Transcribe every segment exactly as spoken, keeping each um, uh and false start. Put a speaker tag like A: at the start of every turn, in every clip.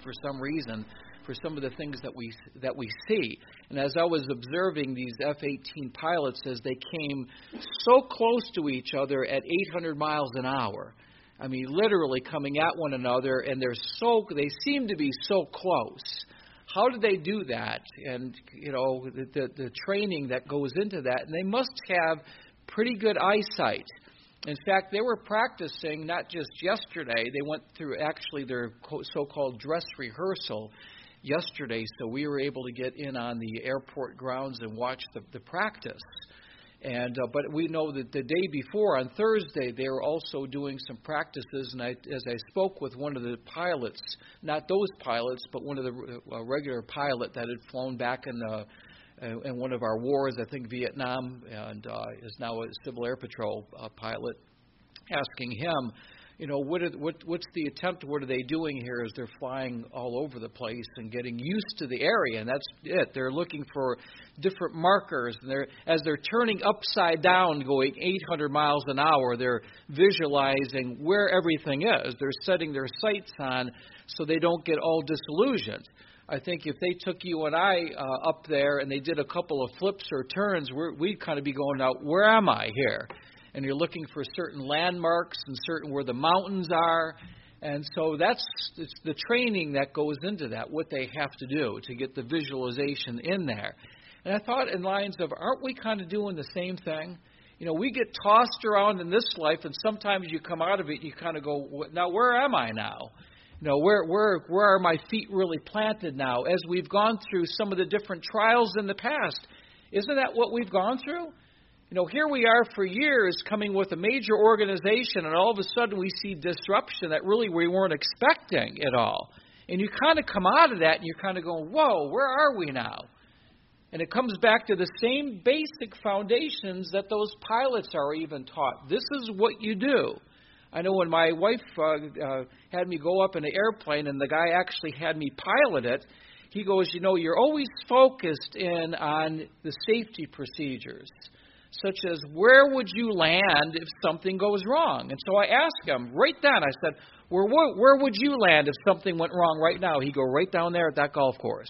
A: for some reason for some of the things that we that we see. And as I was observing these F eighteen pilots as they came so close to each other at eight hundred miles an hour, I mean, literally coming at one another, and they're so they seem to be so close. How do they do that? And, you know, the, the, the training that goes into that, and they must have pretty good eyesight. In fact, they were practicing not just yesterday. They went through actually their so-called dress rehearsal yesterday, so we were able to get in on the airport grounds and watch the, the practice. And uh, but we know that the day before, on Thursday, they were also doing some practices. And I, as I spoke with one of the pilots, not those pilots, but one of the uh, regular pilot that had flown back in the uh, in one of our wars, I think Vietnam, and uh, is now a Civil Air Patrol uh, pilot, asking him, you know, what, are, what what's the attempt? What are they doing here as they're flying all over the place and getting used to the area? And that's it. They're looking for different markers. And they're as they're turning upside down, going eight hundred miles an hour, they're visualizing where everything is. They're setting their sights on so they don't get all disillusioned. I think if they took you and I uh, up there and they did a couple of flips or turns, we're, we'd kind of be going out, where am I here? And you're looking for certain landmarks and certain where the mountains are. And so that's it's the training that goes into that, what they have to do to get the visualization in there. And I thought in lines of, aren't we kind of doing the same thing? You know, we get tossed around in this life, and sometimes you come out of it and you kind of go, now where am I now? You know, where where where are my feet really planted now? As we've gone through some of the different trials in the past, isn't that what we've gone through? You know, here we are for years coming with a major organization, and all of a sudden we see disruption that really we weren't expecting at all. And you kind of come out of that and you're kind of going, whoa, where are we now? And it comes back to the same basic foundations that those pilots are even taught. This is what you do. I know when my wife uh, uh, had me go up in an airplane and the guy actually had me pilot it, he goes, you know, you're always focused in on the safety procedures, such as where would you land if something goes wrong? And so I asked him right then, I said, where, where, where would you land if something went wrong right now? He'd go, right down there at that golf course.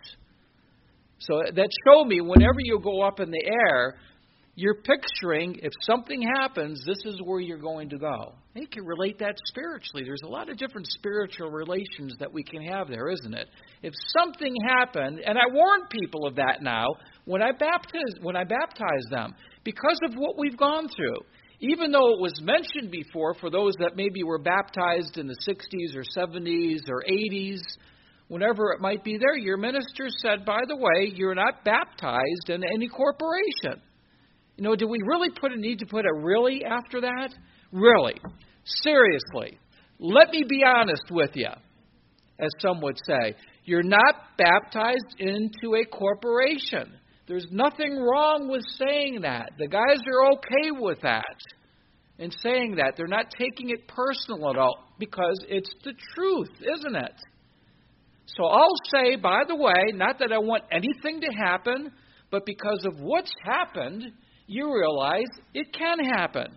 A: So that showed me whenever you go up in the air, you're picturing if something happens, this is where you're going to go. And you can relate that spiritually. There's a lot of different spiritual relations that we can have there, isn't it? If something happened, and I warn people of that now when I baptize, when I baptize them, because of what we've gone through. Even though it was mentioned before for those that maybe were baptized in the sixties or seventies or eighties, whenever it might be there, your minister said, by the way, you're not baptized in any corporation. You know, do we really put a need to put a really after that? Really? Seriously. Let me be honest with you, as some would say. You're not baptized into a corporation. There's nothing wrong with saying that. The guys are okay with that and saying that. They're not taking it personal at all because it's the truth, isn't it? So I'll say, by the way, not that I want anything to happen, but because of what's happened, you realize it can happen.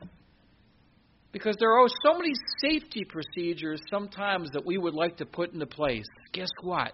A: Because there are so many safety procedures sometimes that we would like to put into place. Guess what?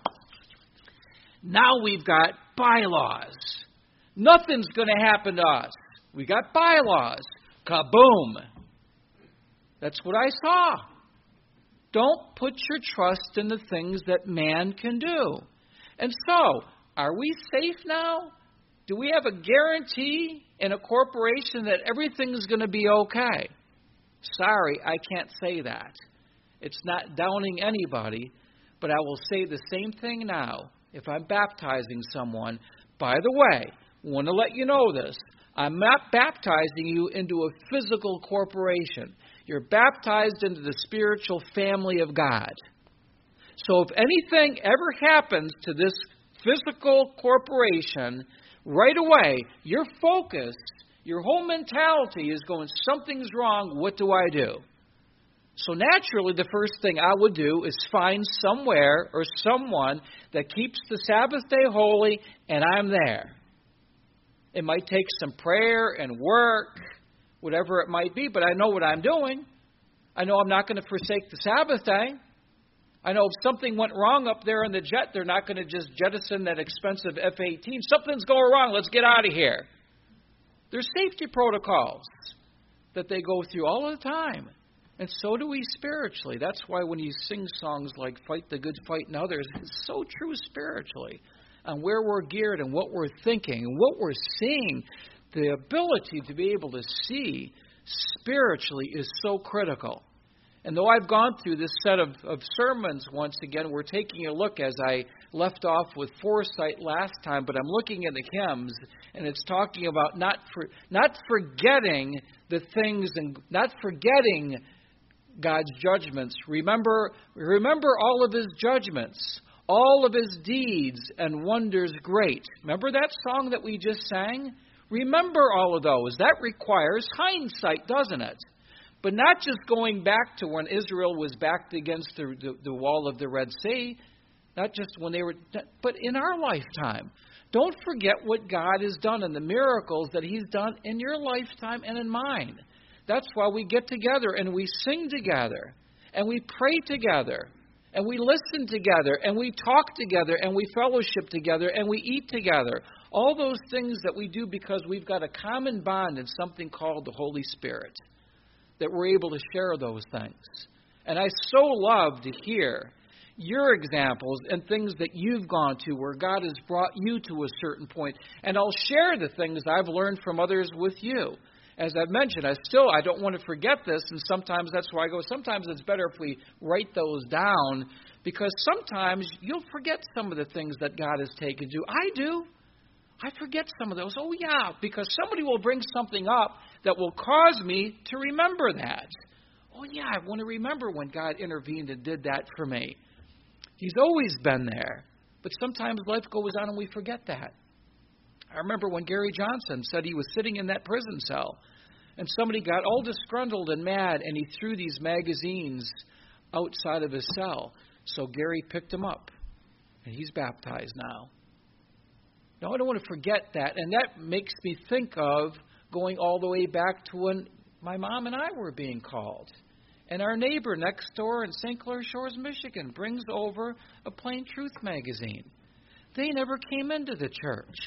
A: Now we've got bylaws. Nothing's going to happen to us. We got bylaws. Kaboom. That's what I saw. Don't put your trust in the things that man can do. And so, are we safe now? Do we have a guarantee in a corporation that everything's going to be okay? Sorry, I can't say that. It's not downing anybody, but I will say the same thing now. If I'm baptizing someone, by the way, I want to let you know this. I'm not baptizing you into a physical corporation. You're baptized into the spiritual family of God. So if anything ever happens to this physical corporation, right away, your focus, your whole mentality is going, something's wrong, what do I do? So naturally, the first thing I would do is find somewhere or someone that keeps the Sabbath day holy, and I'm there. It might take some prayer and work, whatever it might be, but I know what I'm doing. I know I'm not going to forsake the Sabbath day. I know if something went wrong up there in the jet, they're not going to just jettison that expensive F eighteen. Something's going wrong. Let's get out of here. There's safety protocols that they go through all the time. And so do we spiritually. That's why when you sing songs like Fight the Good Fight and others, it's so true spiritually. On where we're geared and what we're thinking and what we're seeing. The ability to be able to see spiritually is so critical. And though I've gone through this set of, of sermons once again, we're taking a look, as I left off with foresight last time, but I'm looking at the hymns, and it's talking about not for, not forgetting the things and not forgetting God's judgments. Remember, remember all of His judgments, all of His deeds and wonders great. Remember that song that we just sang? Remember all of those. That requires hindsight, doesn't it? But not just going back to when Israel was backed against the, the, the wall of the Red Sea, not just when they were, but in our lifetime. Don't forget what God has done and the miracles that He's done in your lifetime and in mine. That's why we get together and we sing together and we pray together and we listen together and we talk together and we fellowship together and we eat together. All those things that we do because we've got a common bond in something called the Holy Spirit, that we're able to share those things. And I so love to hear your examples and things that you've gone to where God has brought you to a certain point. And I'll share the things I've learned from others with you. As I've mentioned, I still, I don't want to forget this, and sometimes that's why I go, sometimes it's better if we write those down, because sometimes you'll forget some of the things that God has taken to. I do. I forget some of those. Oh, yeah, because somebody will bring something up that will cause me to remember that. Oh, yeah, I want to remember when God intervened and did that for me. He's always been there. But sometimes life goes on and we forget that. I remember when Gary Johnson said he was sitting in that prison cell and somebody got all disgruntled and mad and he threw these magazines outside of his cell. So Gary picked him up and he's baptized now. Now, I don't want to forget that. And that makes me think of going all the way back to when my mom and I were being called. And our neighbor next door in Saint Clair Shores, Michigan, brings over a Plain Truth magazine. They never came into the church.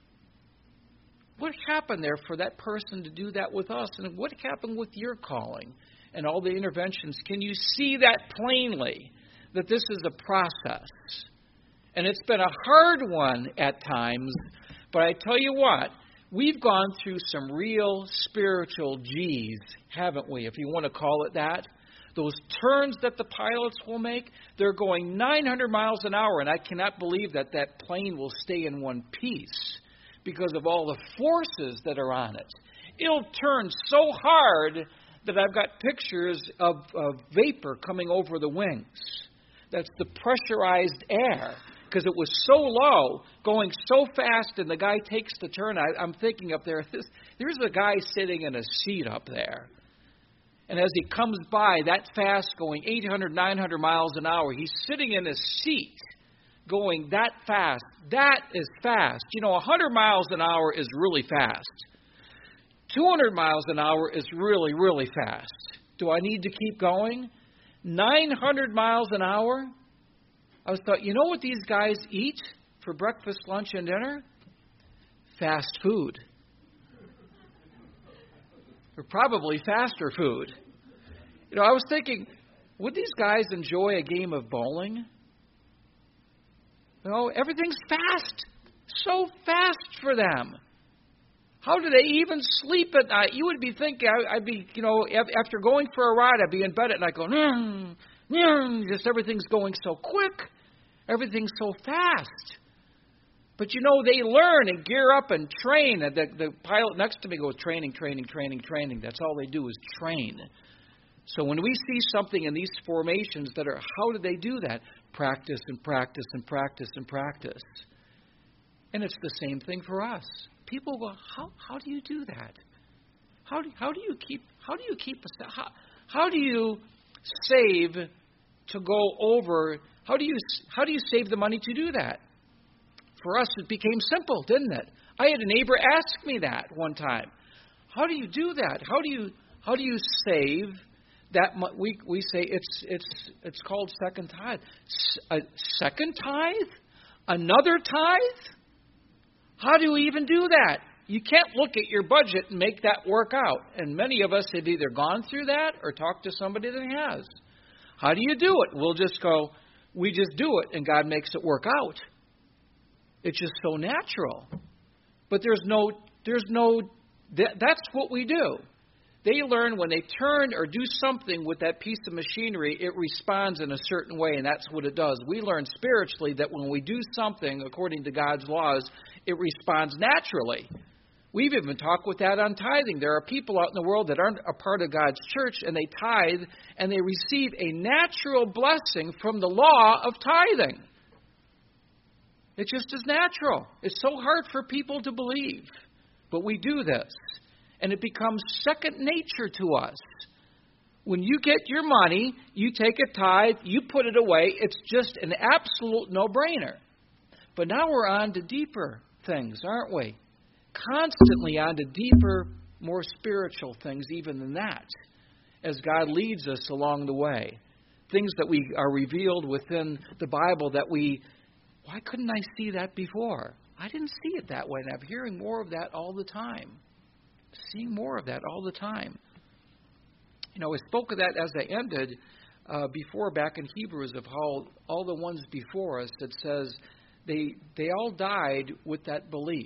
A: What happened there for that person to do that with us? And what happened with your calling and all the interventions? Can you see that plainly, that this is a process? And it's been a hard one at times, but I tell you what, we've gone through some real spiritual G's, haven't we, if you want to call it that? Those turns that the pilots will make, they're going nine hundred miles an hour, and I cannot believe that that plane will stay in one piece because of all the forces that are on it. It'll turn so hard that I've got pictures of, of vapor coming over the wings. That's the pressurized air. Because it was so low, going so fast, and the guy takes the turn. I, I'm thinking up there, this, there's a guy sitting in a seat up there. And as he comes by that fast, going eight hundred, nine hundred miles an hour, he's sitting in a seat going that fast. That is fast. You know, one hundred miles an hour is really fast. two hundred miles an hour is really, really fast. Do I need to keep going? nine hundred miles an hour? I was thought, you know what these guys eat for breakfast, lunch, and dinner? Fast food. Or probably faster food. You know, I was thinking, would these guys enjoy a game of bowling? You know, everything's fast. So fast for them. How do they even sleep at night? You would be thinking, I'd be, you know, after going for a ride, I'd be in bed at night going, mm, just everything's going so quick. Everything's so fast. But you know, they learn and gear up and train. And the, the pilot next to me goes, training, training, training, training. That's all they do is train. So when we see something in these formations that are, how do they do that? Practice and practice and practice and practice. And it's the same thing for us. People go, how how do you do that? How do how do you keep how do you keep how how do you save to go over? How do you how do you save the money to do that? For us, it became simple, didn't it? I had a neighbor ask me that one time. How do you do that? How do you how do you save that mu- we we say it's it's it's called second tithe. S- a second tithe? Another tithe? How do you even do that? You can't look at your budget and make that work out. And many of us have either gone through that or talked to somebody that has. How do you do it? We'll just go, we just do it, and God makes it work out. It's just so natural. But there's no, there's no, that, that's what we do. They learn when they turn or do something with that piece of machinery, it responds in a certain way, and that's what it does. We learn spiritually that when we do something according to God's laws, it responds naturally. We've even talked with that on tithing. There are people out in the world that aren't a part of God's church, and they tithe, and they receive a natural blessing from the law of tithing. It just is natural. It's so hard for people to believe. But we do this. And it becomes second nature to us. When you get your money, you take a tithe, you put it away. It's just an absolute no-brainer. But now we're on to deeper things, aren't we? Constantly on to deeper, more spiritual things even than that, as God leads us along the way. Things that we are revealed within the Bible that we, why couldn't I see that before? I didn't see it that way, and I'm hearing more of that all the time. Seeing more of that all the time. You know, I spoke of that as I ended uh, before back in Hebrews of how all the ones before us that says they they all died with that belief.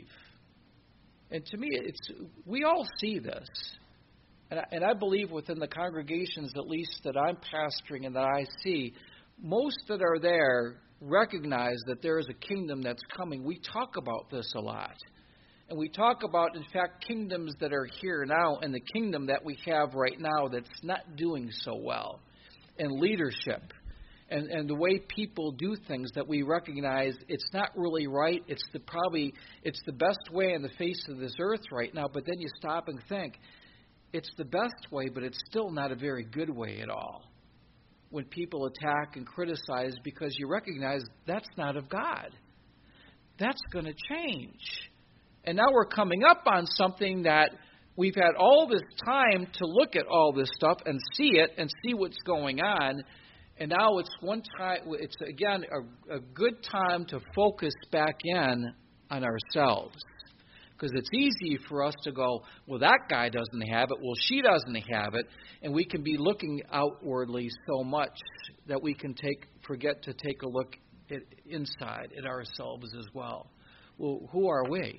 A: And to me, it's we all see this. And I, and I believe within the congregations, at least that I'm pastoring and that I see, most that are there recognize that there is a kingdom that's coming. We talk about this a lot. And we talk about, in fact, kingdoms that are here now and the kingdom that we have right now that's not doing so well. And leadership. And, and the way people do things that we recognize it's not really right. It's the probably it's the best way on the face of this earth right now. But then you stop and think, it's the best way, but it's still not a very good way at all. When people attack and criticize because you recognize that's not of God. That's going to change. And now we're coming up on something that we've had all this time to look at all this stuff and see it and see what's going on. And now it's one time, it's again a, a good time to focus back in on ourselves. Because it's easy for us to go, well, that guy doesn't have it, well, she doesn't have it. And we can be looking outwardly so much that we can take forget to take a look at inside at ourselves as well. Well, who are we?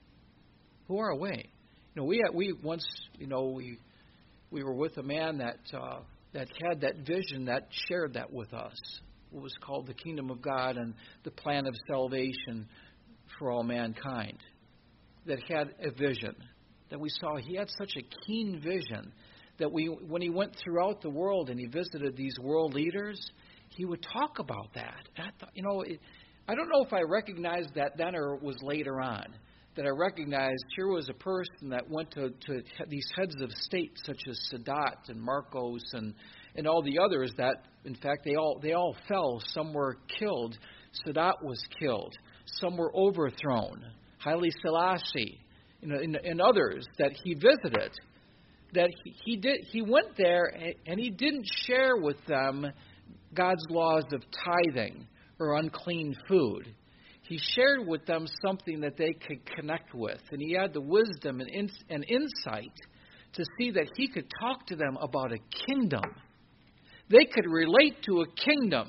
A: Who are we? You know, we had, we once, you know, we we were with a man that uh, that had that vision that shared that with us. It was called the Kingdom of God and the plan of salvation for all mankind. That had a vision that we saw. He had such a keen vision that we, when he went throughout the world and he visited these world leaders, he would talk about that. And I thought, you know, it, I don't know if I recognized that then or it was later on. That I recognized here was a person that went to, to these heads of state such as Sadat and Marcos and, and all the others that, in fact, they all they all fell. Some were killed. Sadat was killed. Some were overthrown. Haile Selassie, you know, and, and others that he visited. That he, he did he went there and he didn't share with them God's laws of tithing or unclean food. He shared with them something that they could connect with. And he had the wisdom and, in, and insight to see that he could talk to them about a kingdom. They could relate to a kingdom.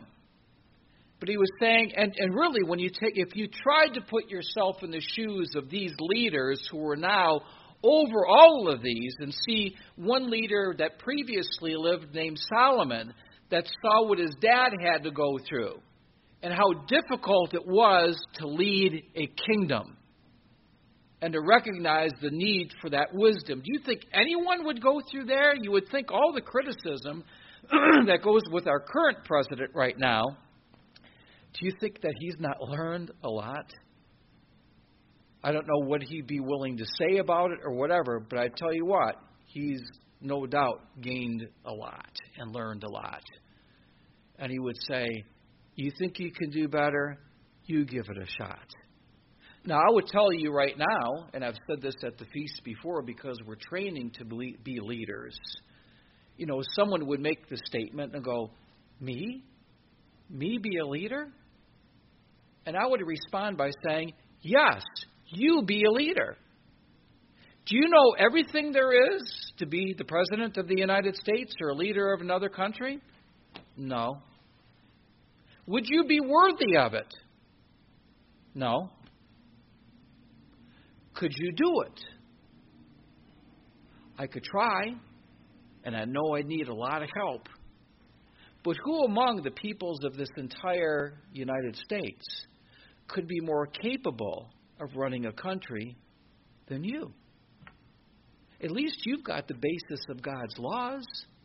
A: But he was saying, and, and really when you take, if you tried to put yourself in the shoes of these leaders who are now over all of these and see one leader that previously lived named Solomon that saw what his dad had to go through. And how difficult it was to lead a kingdom and to recognize the need for that wisdom. Do you think anyone would go through there? You would think all the criticism that goes with our current president right now, do you think that he's not learned a lot? I don't know what he'd be willing to say about it or whatever, but I tell you what, he's no doubt gained a lot and learned a lot. And he would say, you think you can do better? You give it a shot. Now, I would tell you right now, and I've said this at the feast before because we're training to be leaders. you know, someone would make the statement and go, me? Me be a leader? And I would respond by saying, yes, you be a leader. Do you know everything there is to be the President of the United States or a leader of another country? No. Would you be worthy of it? No. Could you do it? I could try, and I know I need a lot of help. But who among the peoples of this entire United States could be more capable of running a country than you? At least you've got the basis of God's laws.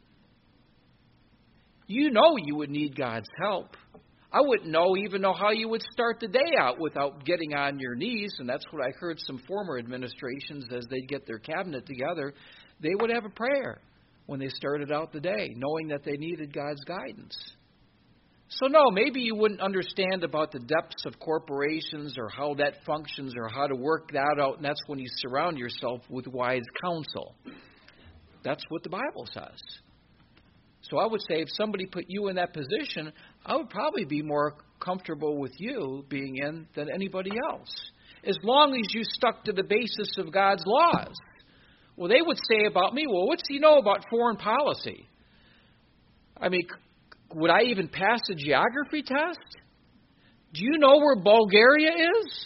A: You know you would need God's help. I wouldn't know even know how you would start the day out without getting on your knees, and that's what I heard some former administrations as they'd get their cabinet together. They would have a prayer when they started out the day, knowing that they needed God's guidance. So no, maybe you wouldn't understand about the depths of corporations or how that functions or how to work that out, and that's when you surround yourself with wise counsel. That's what the Bible says. So I would say if somebody put you in that position, I would probably be more comfortable with you being in than anybody else, as long as you stuck to the basis of God's laws. Well, they would say about me, well, what's he know about foreign policy? I mean, would I even pass a geography test? Do you know where Bulgaria is?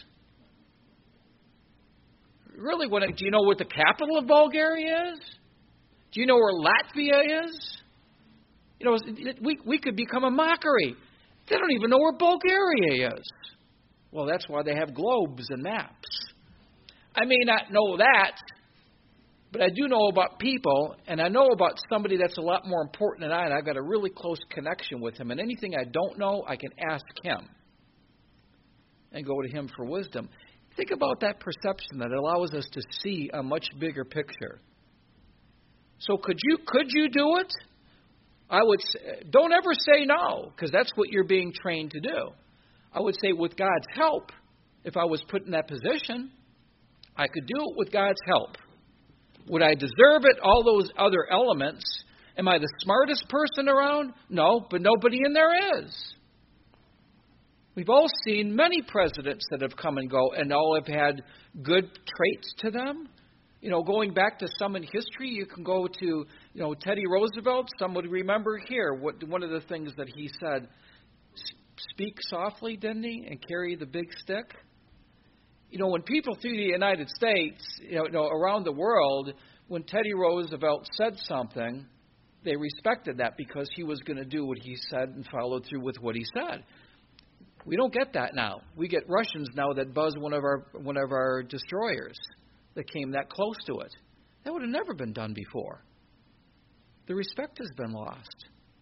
A: Really, what, do you know what the capital of Bulgaria is? Do you know where Latvia is? You know, we we could become a mockery. They don't even know where Bulgaria is. Well, that's why they have globes and maps. I may not know that, but I do know about people, and I know about somebody that's a lot more important than I, and I've got a really close connection with him. And anything I don't know, I can ask him and go to him for wisdom. Think about that perception that allows us to see a much bigger picture. So could you could you do it? I would say, don't ever say no, because that's what you're being trained to do. I would say with God's help, if I was put in that position, I could do it with God's help. Would I deserve it? All those other elements. Am I the smartest person around? No, but nobody in there is. We've all seen many presidents that have come and go, and all have had good traits to them. You know, going back to some in history, you can go to, you know, Teddy Roosevelt. Some would remember here what one of the things that he said, speak softly, didn't he, and carry the big stick? You know, when people through the United States, you know, you know, around the world, when Teddy Roosevelt said something, they respected that because he was going to do what he said and followed through with what he said. We don't get that now. We get Russians now that buzz one of our one of our destroyers that came that close to it. That would have never been done before. The respect has been lost.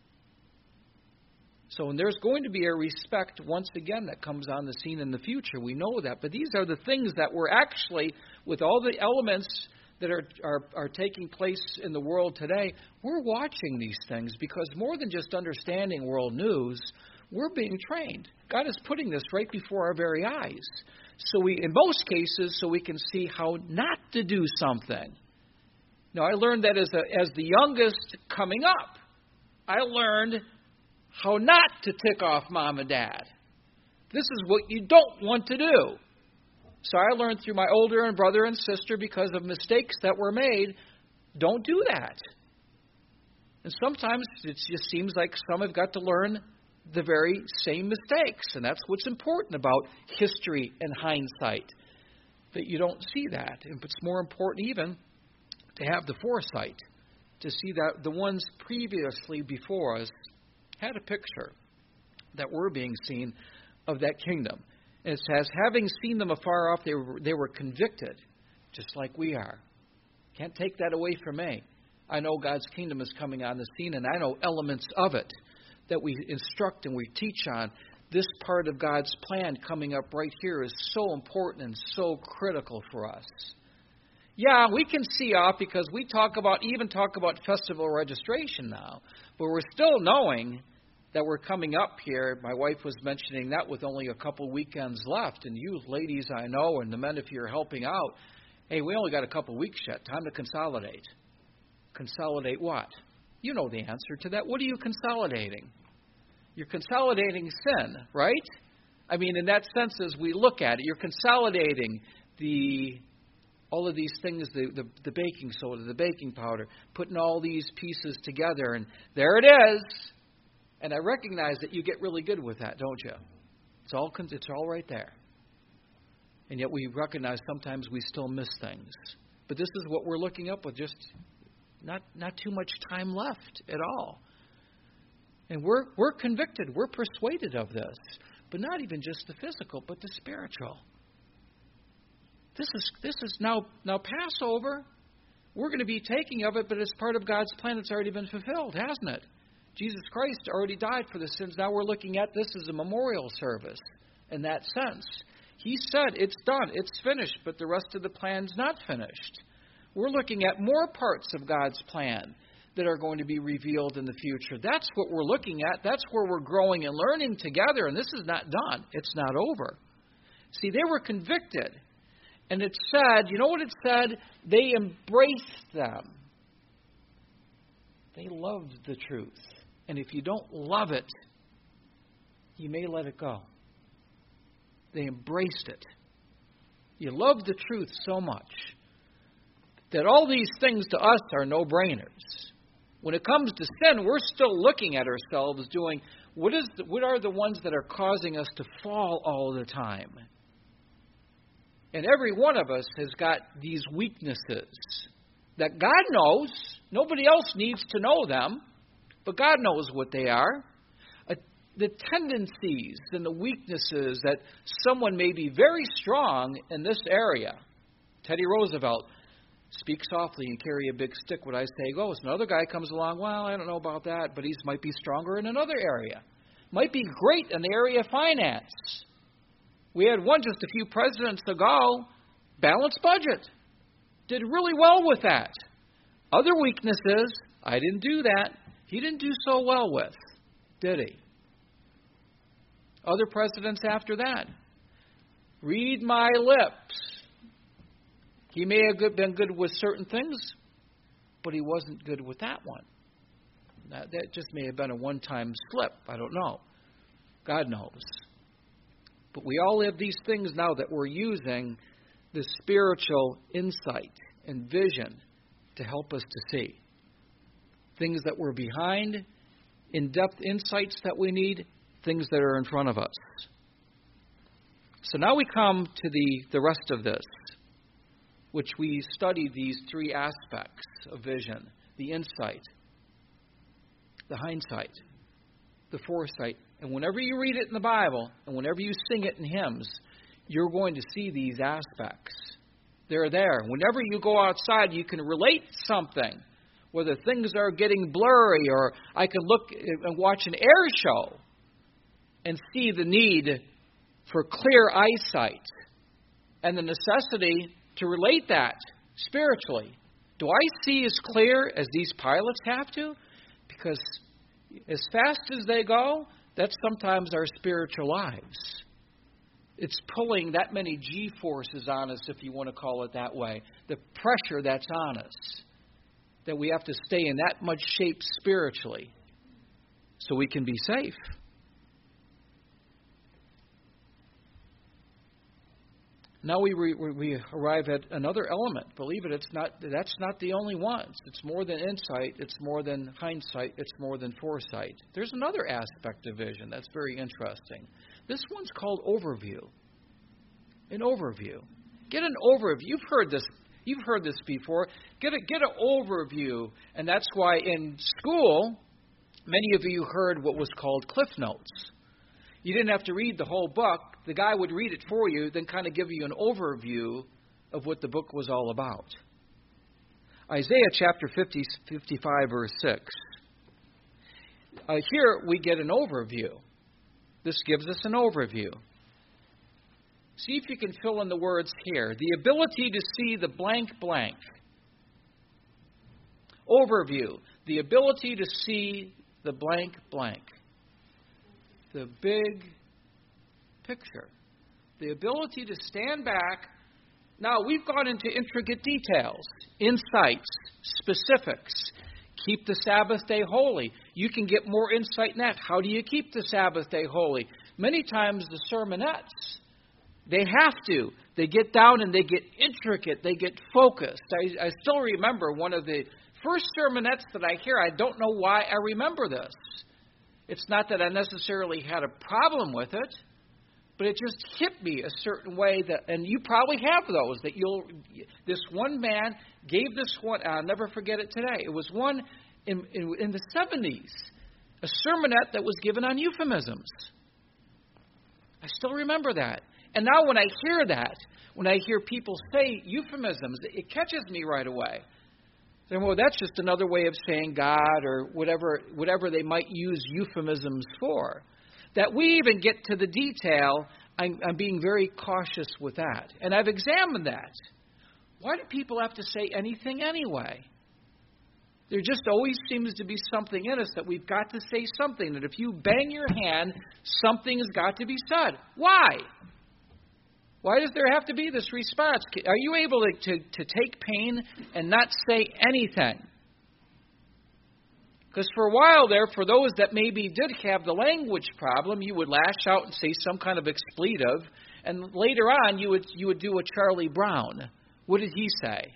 A: So and there's going to be a respect once again that comes on the scene in the future. We know that. But these are the things that we're actually, with all the elements that are, are, are taking place in the world today, we're watching these things because more than just understanding world news, we're being trained. God is putting this right before our very eyes. So we, in most cases, so we can see how not to do something. Now, I learned that as a, as the youngest coming up. I learned how not to tick off mom and dad. This is what you don't want to do. So I learned through my older and brother and sister, because of mistakes that were made, don't do that. And sometimes it just seems like some have got to learn the very same mistakes. And that's what's important about history and hindsight, that you don't see that. And it's more important even to have the foresight to see that the ones previously before us had a picture that we're being seen of that kingdom. And it says, having seen them afar off, they were, they were convicted, just like we are. Can't take that away from me. I know God's kingdom is coming on the scene, and I know elements of it that we instruct and we teach on. This part of God's plan coming up right here is so important and so critical for us. Yeah, we can see off because we talk about, even talk about festival registration now, but we're still knowing that we're coming up here. My wife was mentioning that with only a couple weekends left, and you ladies I know, and the men if you're helping out, hey, we only got a couple weeks yet. Time to consolidate. Consolidate what? You know the answer to that. What are you consolidating? You're consolidating sin, right? I mean, in that sense, as we look at it, you're consolidating the all of these things, the, the, the baking soda, the baking powder, putting all these pieces together, and there it is. And I recognize that you get really good with that, don't you? It's all it's all right there. And yet we recognize sometimes we still miss things. But this is what we're looking up with, just not not too much time left at all. And we're we're convicted, we're persuaded of this. But not even just the physical, but the spiritual. This is this is now now Passover. We're going to be taking of it, but it's part of God's plan. It's already been fulfilled, hasn't it? Jesus Christ already died for the sins. Now we're looking at this as a memorial service in that sense. He said it's done, it's finished, but the rest of the plan's not finished. We're looking at more parts of God's plan that are going to be revealed in the future. That's what we're looking at. That's where we're growing and learning together, and this is not done. It's not over. See, they were convicted, and it said, you know what it said? They embraced them. They loved the truth. And if you don't love it, you may let it go. They embraced it. You love the truth so much that all these things to us are no-brainers. When it comes to sin, we're still looking at ourselves doing, what is the, what are the ones that are causing us to fall all the time? And every one of us has got these weaknesses that God knows. Nobody else needs to know them, but God knows what they are. Uh, the tendencies and the weaknesses that someone may be very strong in this area. Teddy Roosevelt, speak softly and carry a big stick, what I say goes. Another guy comes along, well, I don't know about that, but he might be stronger in another area. Might be great in the area of finance. We had one just a few presidents ago, balanced budget. Did really well with that. Other weaknesses, I didn't do that. He didn't do so well with, did he? Other presidents after that. Read my lips. He may have been good with certain things, but he wasn't good with that one. That, that just may have been a one-time slip. I don't know. God knows. But we all have these things now that we're using the spiritual insight and vision to help us to see. Things that we're behind, in-depth insights that we need, things that are in front of us. So now we come to the, the rest of this, which we study these three aspects of vision: the insight, the hindsight, the foresight. And whenever you read it in the Bible, and whenever you sing it in hymns, you're going to see these aspects. They're there. Whenever you go outside, you can relate something, whether things are getting blurry, or I can look and watch an air show and see the need for clear eyesight and the necessity to relate that spiritually. Do I see as clear as these pilots have to? Because as fast as they go, that's sometimes our spiritual lives. It's pulling that many G-forces on us, if you want to call it that way. The pressure that's on us, that we have to stay in that much shape spiritually so we can be safe. Now we re, we arrive at another element. Believe it, it's not that's not the only one. It's more than insight. It's more than hindsight. It's more than foresight. There's another aspect of vision that's very interesting. This one's called overview. An overview. Get an overview. You've heard this. You've heard this before. Get a get an overview, and that's why in school, many of you heard what was called Cliff Notes. You didn't have to read the whole book. The guy would read it for you, then kind of give you an overview of what the book was all about. Isaiah chapter fifty, fifty-five, verse six. Uh, here we get an overview. This gives us an overview. See if you can fill in the words here. The ability to see the blank blank. Overview. The ability to see the blank blank. The big picture. The ability to stand back. Now, we've gone into intricate details, insights, specifics, Keep the Sabbath day holy. You can get more insight in that. How do you keep the Sabbath day holy? Many times the sermonettes, they have to. They get down and they get intricate. They get focused. I, I still remember one of the first sermonettes that I hear. I don't know why I remember this. It's not that I necessarily had a problem with it, but it just hit me a certain way that, and you probably have those, that you'll, this one man gave this one, I'll never forget it today. It was one in, in, in the seventies, a sermonette that was given on euphemisms. I still remember that. And now when I hear that, when I hear people say euphemisms, it catches me right away. Then, well, that's just another way of saying God or whatever, whatever they might use euphemisms for. That we even get to the detail, I'm, I'm being very cautious with that. And I've examined that. Why do people have to say anything anyway? There just always seems to be something in us that we've got to say something. That if you bang your hand, something has got to be said. Why? Why does there have to be this response? Are you able to, to, to take pain and not say anything? Because for a while there, for those that maybe did have the language problem, you would lash out and say some kind of expletive. And later on, you would you would do a Charlie Brown. What did he say?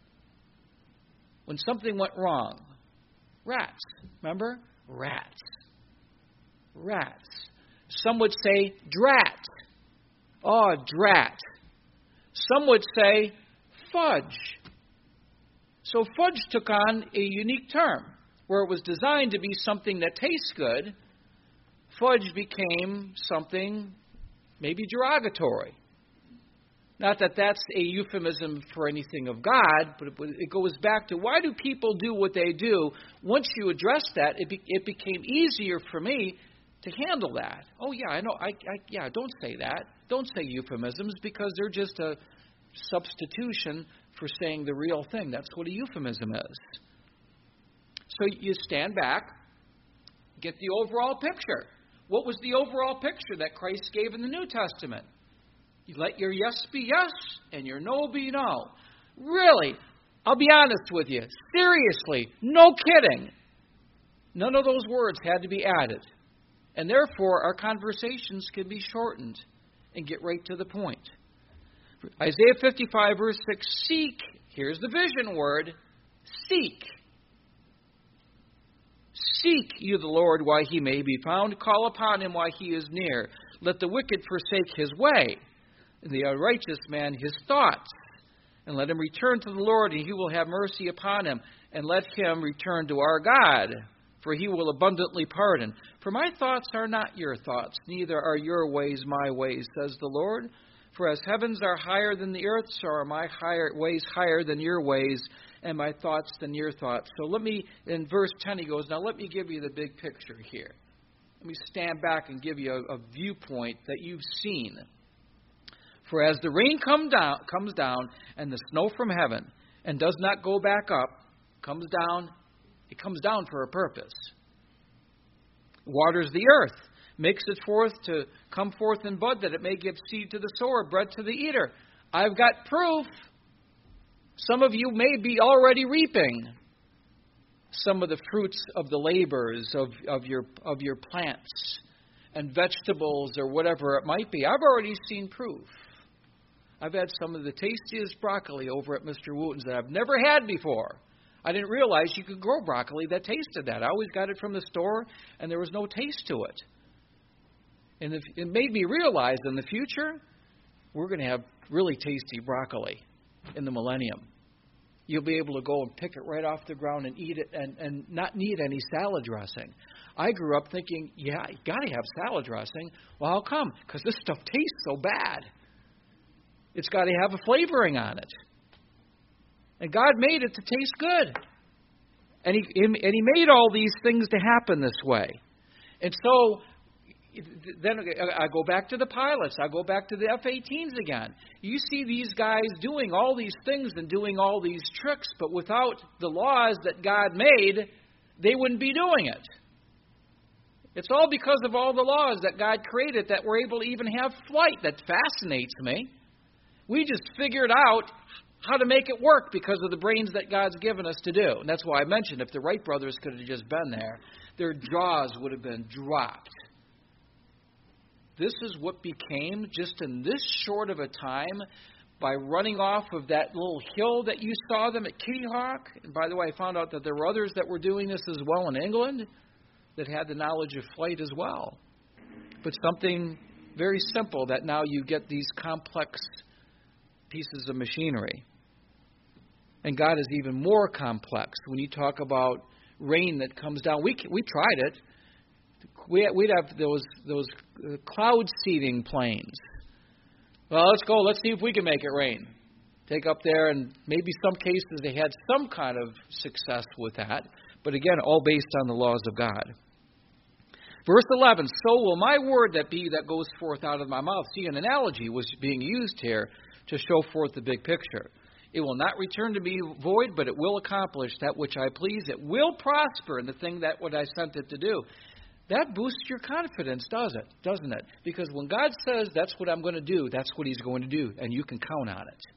A: When something went wrong. Rats. Remember? Rats. Rats. Some would say drat. Oh, drat. Some would say fudge. So fudge took on a unique term. Where it was designed to be something that tastes good, fudge became something maybe derogatory. Not that that's a euphemism for anything of God, but it goes back to why do people do what they do? Once you address that, it, be, it became easier for me to handle that. Oh, yeah, I know. I, I yeah, don't say that. Don't say euphemisms because they're just a substitution for saying the real thing. That's what a euphemism is. So you stand back, get the overall picture. What was the overall picture that Christ gave in the New Testament? You let your yes be yes and your no be no. Really, I'll be honest with you. Seriously, no kidding. None of those words had to be added. And therefore, our conversations can be shortened and get right to the point. Isaiah fifty-five, verse six, seek. Here's the vision word. Seek. Seek you the Lord while he may be found. Call upon him while he is near. Let the wicked forsake his way, and the unrighteous man his thoughts. And let him return to the Lord, and he will have mercy upon him. And let him return to our God, for he will abundantly pardon. For my thoughts are not your thoughts, neither are your ways my ways, says the Lord. For as heavens are higher than the earth, so are my higher ways higher than your ways, and my thoughts than your thoughts. So let me, in verse ten, he goes, now let me give you the big picture here. Let me stand back and give you a, a viewpoint that you've seen. For as the rain come down, comes down, and the snow from heaven, and does not go back up, comes down, it comes down for a purpose. Waters the earth, makes it forth to come forth in bud, that it may give seed to the sower, bread to the eater. I've got proof. Some of you may be already reaping some of the fruits of the labors of, of your of your plants and vegetables or whatever it might be. I've already seen proof. I've had some of the tastiest broccoli over at Mister Wooten's that I've never had before. I didn't realize you could grow broccoli that tasted that. I always got it from the store, and there was no taste to it. And it made me realize in the future, we're going to have really tasty broccoli in the millennium. You'll be able to go and pick it right off the ground and eat it and, and not need any salad dressing. I grew up thinking, yeah, you got to have salad dressing. Well, how come? Because this stuff tastes so bad. It's got to have a flavoring on it. And God made it to taste good. And he, and he made all these things to happen this way. And so then I go back to the pilots. I go back to the F eighteens again. You see these guys doing all these things and doing all these tricks, but without the laws that God made, they wouldn't be doing it. It's all because of all the laws that God created that we're able to even have flight. That fascinates me. We just figured out how to make it work because of the brains that God's given us to do. And that's why I mentioned if the Wright brothers could have just been there, their jaws would have been dropped. This is what became, just in this short of a time, by running off of that little hill that you saw them at Kitty Hawk. And by the way, I found out that there were others that were doing this as well in England that had the knowledge of flight as well. But something very simple that now you get these complex pieces of machinery. And God is even more complex. When you talk about rain that comes down, we we tried it. We, we'd have those those cloud seeding planes. Well, let's go. Let's see if we can make it rain. Take up there, and maybe some cases they had some kind of success with that. But again, all based on the laws of God. Verse eleven, so will my word that be that goes forth out of my mouth. See, an analogy was being used here to show forth the big picture. It will not return to me void, but it will accomplish that which I please. It will prosper in the thing that what I sent it to do. That boosts your confidence, does it? Doesn't it? Because when God says that's what I'm going to do, that's what He's going to do, and you can count on it.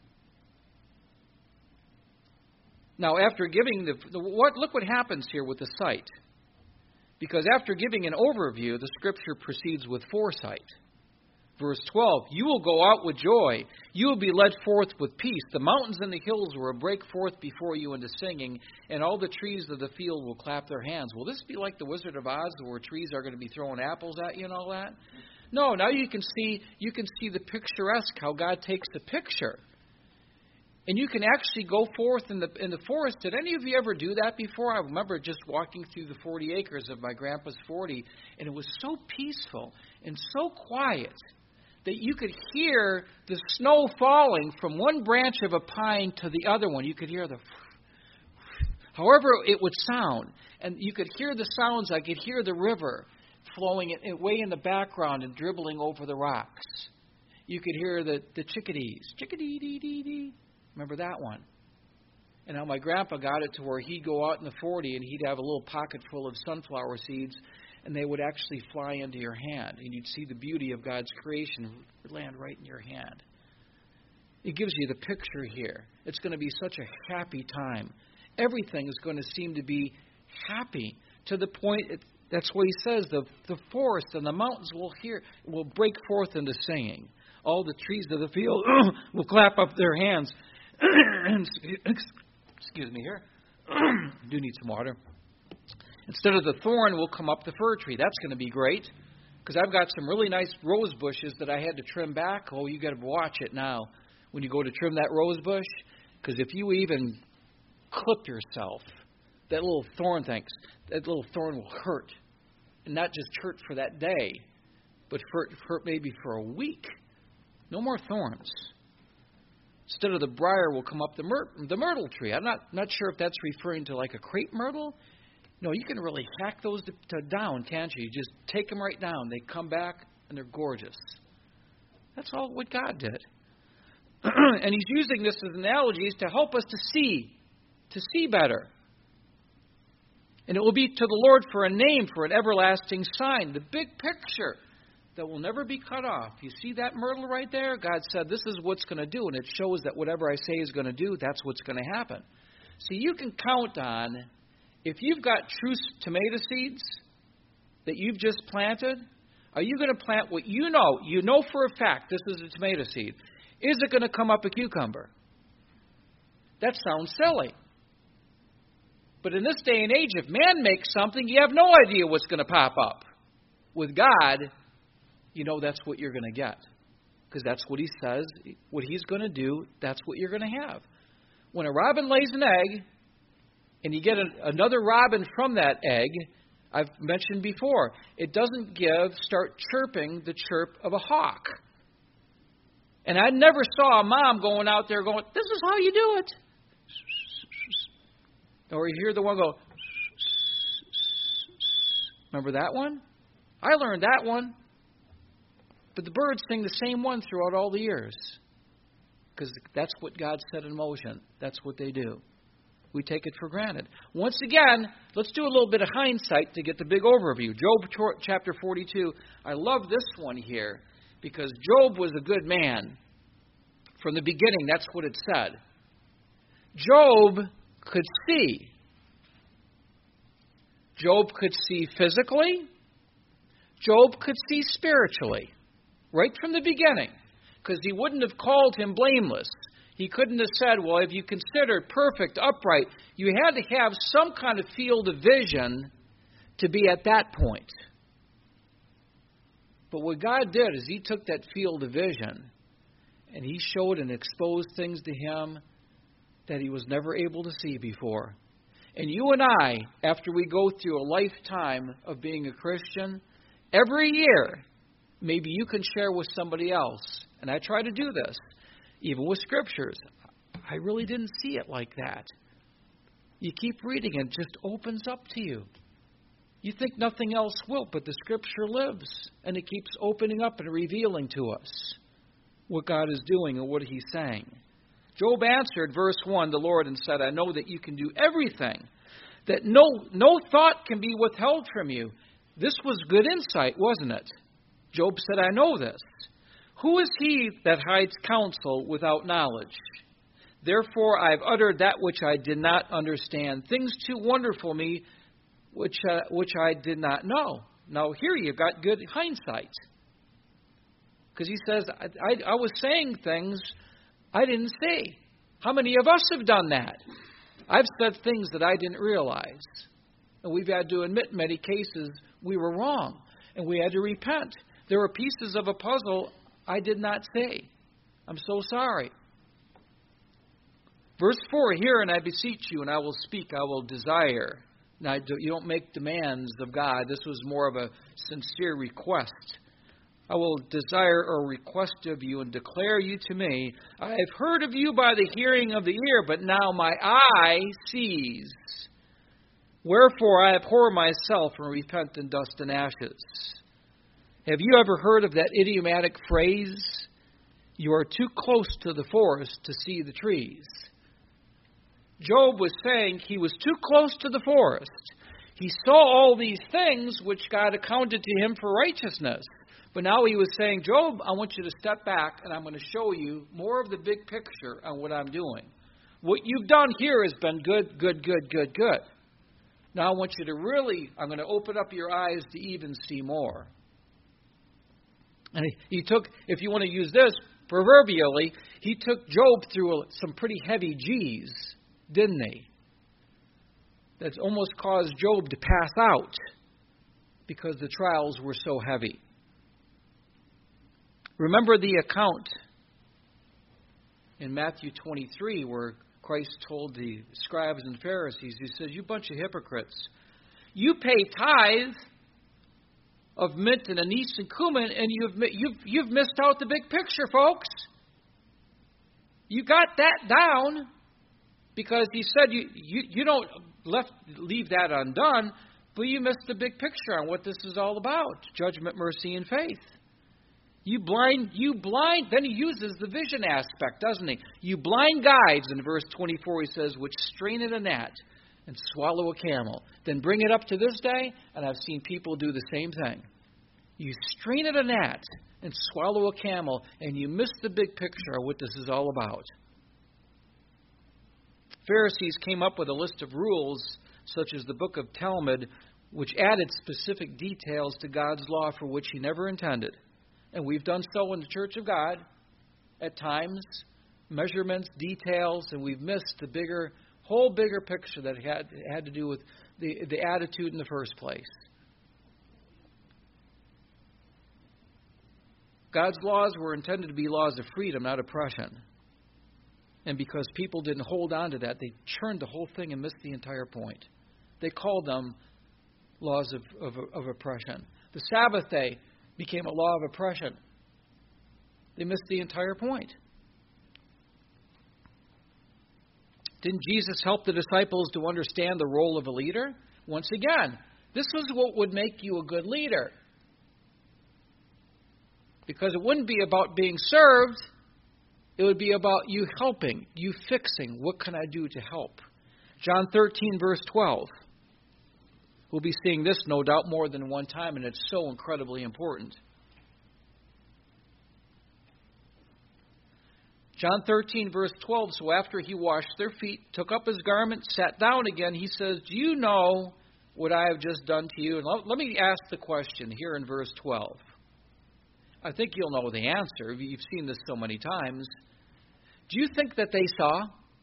A: Now, after giving the, the what, look what happens here with the sight. Because after giving an overview, the Scripture proceeds with foresight. Verse twelve, you will go out with joy. You will be led forth with peace. The mountains and the hills will break forth before you into singing, and all the trees of the field will clap their hands. Will this be like the Wizard of Oz, where trees are going to be throwing apples at you and all that? No, now you can see you can see the picturesque, how God takes the picture. And you can actually go forth in the in the forest. Did any of you ever do that before? I remember just walking through the forty acres of my grandpa's forty, and it was so peaceful and so quiet that you could hear the snow falling from one branch of a pine to the other one. You could hear the, however it would sound. And you could hear the sounds. I could hear the river flowing way in the background and dribbling over the rocks. You could hear the, the chickadees. Chickadee-dee-dee-dee. Remember that one? And how my grandpa got it to where he'd go out in the forty and he'd have a little pocket full of sunflower seeds, and they would actually fly into your hand. And you'd see the beauty of God's creation land right in your hand. It gives you the picture here. It's going to be such a happy time. Everything is going to seem to be happy to the point, it, that's what he says, the, the forest and the mountains will hear, will break forth into singing. All the trees of the field will clap up their hands. Excuse me here. I do need some water. Instead of the thorn will come up the fir tree. That's going to be great, because I've got some really nice rose bushes that I had to trim back. Oh, you got to watch it now when you go to trim that rose bush, because if you even clip yourself, that little thorn thinks that little thorn will hurt, and not just hurt for that day, but hurt, hurt maybe for a week. No more thorns. Instead of the briar will come up the myr- the myrtle tree. I'm not not sure if that's referring to like a crepe myrtle. No, you can really hack those to, to down, can't you? You just take them right down. They come back, and they're gorgeous. That's all what God did. And He's using this as analogies to help us to see, to see better. And it will be to the Lord for a name, for an everlasting sign, the big picture that will never be cut off. You see that myrtle right there? God said, this is what's going to do, and it shows that whatever I say is going to do, that's what's going to happen. See, you can count on, if you've got true tomato seeds that you've just planted, are you going to plant what you know? You know for a fact this is a tomato seed. Is it going to come up a cucumber? That sounds silly. But in this day and age, if man makes something, you have no idea what's going to pop up. With God, you know that's what you're going to get. Because that's what He says, what He's going to do, that's what you're going to have. When a robin lays an egg, and you get a, another robin from that egg, I've mentioned before, it doesn't give, start chirping the chirp of a hawk. And I never saw a mom going out there going, this is how you do it. Or you hear the one go, remember that one? I learned that one. But the birds sing the same one throughout all the years. Because that's what God set in motion. That's what they do. We take it for granted. Once again, let's do a little bit of hindsight to get the big overview. Job chapter forty-two. I love this one here because Job was a good man From the beginning, that's what it said. Job could see. Job could see physically. Job could see spiritually. Right from the beginning. Because he wouldn't have called him blameless. He couldn't have said, well, if you considered perfect, upright, you had to have some kind of field of vision to be at that point. But what God did is He took that field of vision and He showed and exposed things to him that he was never able to see before. And you and I, after we go through a lifetime of being a Christian, every year, maybe you can share with somebody else. And I try to do this, even with scriptures. I really didn't see it like that. You keep reading, it just opens up to you. You think nothing else will, but the Scripture lives, and it keeps opening up and revealing to us what God is doing and what He's saying. Job answered, verse one, the Lord, and said, I know that you can do everything, that no, no thought can be withheld from you. This was good insight, wasn't it? Job said, I know this. Who is he that hides counsel without knowledge? Therefore I have uttered that which I did not understand, things too wonderful for me, which uh, which I did not know. Now here you've got good hindsight. Because he says, I, I, I was saying things I didn't see. How many of us have done that? I've said things that I didn't realize. And we've had to admit in many cases we were wrong. And we had to repent. There were pieces of a puzzle I did not see. I'm so sorry. Verse four, hear and I beseech you, and I will speak, I will desire. Now, you don't make demands of God. This was more of a sincere request. I will desire or request of you and declare you to me. I have heard of you by the hearing of the ear, but now my eye sees. Wherefore I abhor myself and repent in dust and ashes. Have you ever heard of that idiomatic phrase? You are too close to the forest to see the trees. Job was saying he was too close to the forest. He saw all these things which God accounted to him for righteousness. But now he was saying, Job, I want you to step back and I'm going to show you more of the big picture on what I'm doing. What you've done here has been good, good, good, good, good. Now I want you to really, I'm going to open up your eyes to even see more. And he took, if you want to use this, proverbially, he took Job through some pretty heavy G's, didn't he? That almost caused Job to pass out because the trials were so heavy. Remember the account in Matthew twenty-three where Christ told the scribes and Pharisees, he says, you bunch of hypocrites, you pay tithe of mint and anise and cumin, and you've, you've, you've missed out the big picture, folks. You got that down because he said you, you, you don't left, leave that undone, but you missed the big picture on what this is all about, judgment, mercy, and faith. You blind, you blind, then he uses the vision aspect, doesn't he? You blind guides, in verse twenty-four he says, which strain at a gnat and swallow a camel. Then bring it up to this day, and I've seen people do the same thing. You strain at a gnat and swallow a camel, and you miss the big picture of what this is all about. Pharisees came up with a list of rules, such as the book of Talmud, which added specific details to God's law for which he never intended. And we've done so in the Church of God at times, measurements, details, and we've missed the bigger, whole bigger picture that had, had to do with the, the attitude in the first place. God's laws were intended to be laws of freedom, not oppression. And because people didn't hold on to that, they churned the whole thing and missed the entire point. They called them laws of, of, of oppression. The Sabbath day became a law of oppression. They missed the entire point. Didn't Jesus help the disciples to understand the role of a leader? Once again, this is what would make you a good leader. Because it wouldn't be about being served. It would be about you helping, you fixing. What can I do to help? John thirteen, verse twelve. We'll be seeing this, no doubt, more than one time, and it's so incredibly important. John thirteen, verse twelve, so after he washed their feet, took up his garment, sat down again, he says, do you know what I have just done to you? And let, let me ask the question here in verse twelve. I think you'll know the answer. You've seen this so many times. Do you think that they saw?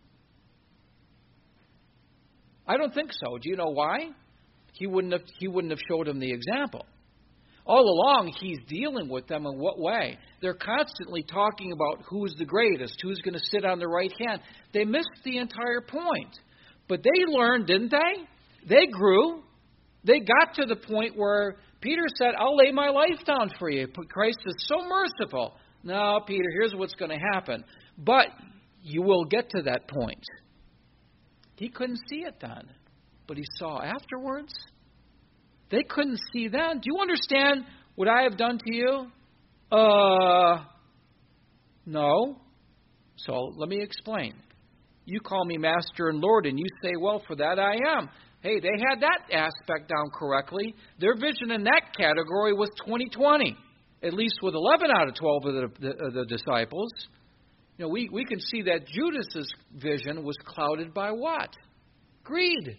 A: I don't think so. Do you know why? He wouldn't have, he wouldn't have showed them the example. All along, he's dealing with them in what way? They're constantly talking about who's the greatest, who's going to sit on the right hand. They missed the entire point. But they learned, didn't they? They grew. They got to the point where Peter said, I'll lay my life down for you. But Christ is so merciful. No, Peter, here's what's going to happen. But you will get to that point. He couldn't see it then, but he saw afterwards. They couldn't see then. Do you understand what I have done to you? Uh, no. So let me explain. You call me Master and Lord, and you say, well, for that I am. Hey, they had that aspect down correctly. Their vision in that category was twenty twenty, at least with eleven out of twelve of the, the, of the disciples. You know, we, we can see that Judas's vision was clouded by what? Greed.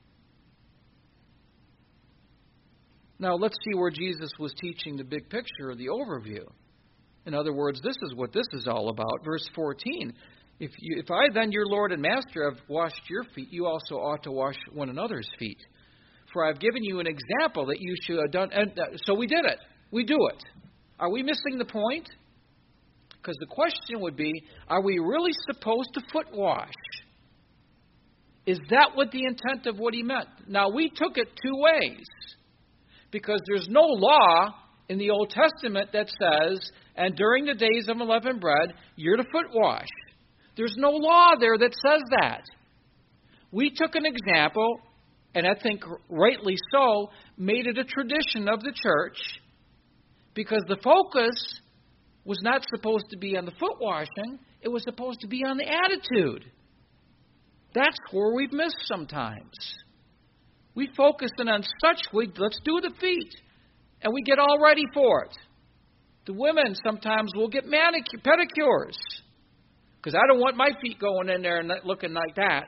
A: Now, let's see where Jesus was teaching the big picture, the overview. In other words, this is what this is all about. Verse fourteen, if, you, if I then, your Lord and Master, have washed your feet, you also ought to wash one another's feet. For I have given you an example that you should have done. And so we did it. We do it. Are we missing the point? Because the question would be, are we really supposed to foot wash? Is that what the intent of what he meant? Now, we took it two ways. Because there's no law in the Old Testament that says, and during the days of unleavened bread, you're to foot wash. There's no law there that says that. We took an example, and I think rightly so, made it a tradition of the church, because the focus was not supposed to be on the foot washing, it was supposed to be on the attitude. That's where we've missed sometimes. We focus in on such, we, let's do the feet, and we get all ready for it. The women sometimes will get manicure, pedicures, because I don't want my feet going in there and looking like that.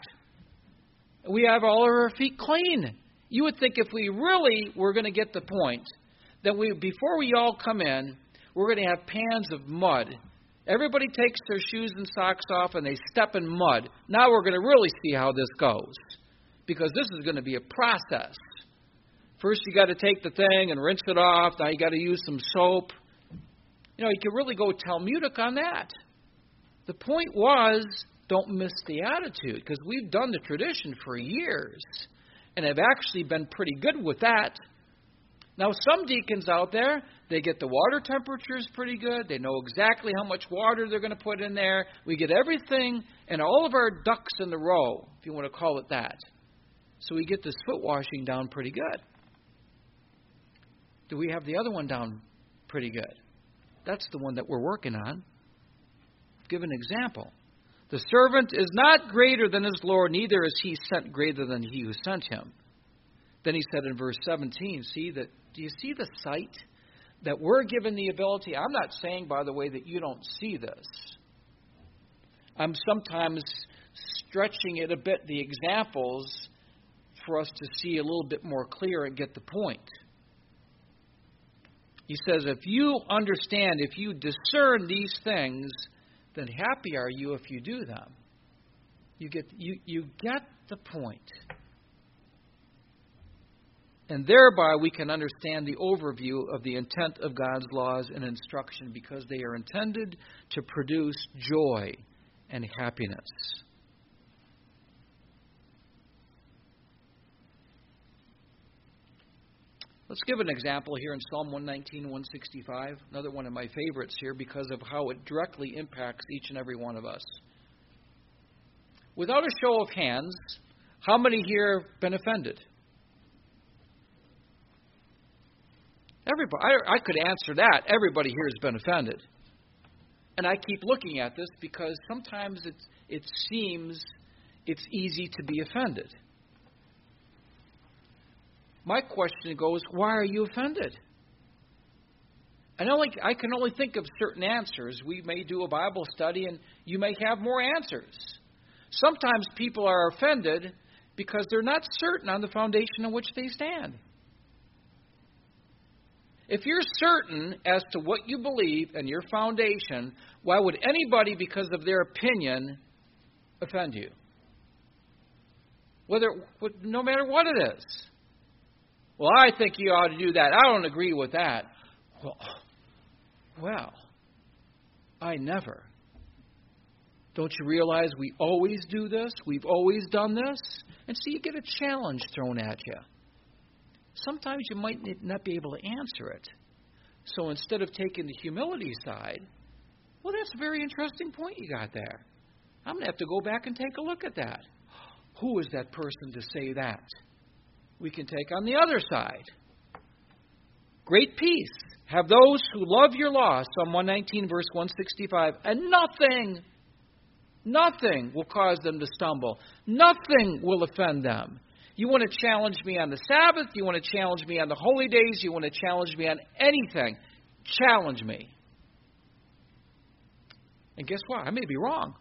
A: We have all of our feet clean. You would think if we really were going to get the point, that we, before we all come in, we're going to have pans of mud. Everybody takes their shoes and socks off and they step in mud. Now we're going to really see how this goes. Because this is going to be a process. First you got to take the thing and rinse it off. Now you got to use some soap. You know, you could really go Talmudic on that. The point was, don't miss the attitude. Because we've done the tradition for years. And have actually been pretty good with that. Now some deacons out there, they get the water temperatures pretty good. They know exactly how much water they're going to put in there. We get everything and all of our ducks in the row, if you want to call it that. So we get this foot washing down pretty good. Do we have the other one down pretty good? That's the one that we're working on. Give an example. The servant is not greater than his Lord, neither is he sent greater than he who sent him. Then he said in verse seventeen, see that, do you see the sight? That we're given the ability. I'm not saying, by the way, that you don't see this. I'm sometimes stretching it a bit, the examples, for us to see a little bit more clear and get the point. He says, if you understand, if you discern these things, then happy are you if you do them. You get you, you get the point. And thereby we can understand the overview of the intent of God's laws and instruction, because they are intended to produce joy and happiness. Let's give an example here in Psalm one nineteen, one sixty-five, another one of my favorites here because of how it directly impacts each and every one of us. Without a show of hands, how many here have been offended? Everybody. I, I could answer that. Everybody here has been offended. And I keep looking at this because sometimes it, it seems it's easy to be offended. My question goes, why are you offended? I only, I can only think of certain answers. We may do a Bible study and you may have more answers. Sometimes people are offended because they're not certain on the foundation on which they stand. If you're certain as to what you believe and your foundation, why would anybody, because of their opinion, offend you? Whether, no matter what it is. Well, I think you ought to do that. I don't agree with that. Well, well, I never. Don't you realize we always do this? We've always done this? And so you get a challenge thrown at you. Sometimes you might not be able to answer it. So instead of taking the humility side, well, that's a very interesting point you got there. I'm going to have to go back and take a look at that. Who is that person to say that? We can take on the other side. Great peace have those who love your law, Psalm one nineteen, verse one sixty-five, and nothing, nothing will cause them to stumble. Nothing will offend them. You want to challenge me on the Sabbath, you want to challenge me on the holy days, you want to challenge me on anything, challenge me. And guess what? I may be wrong.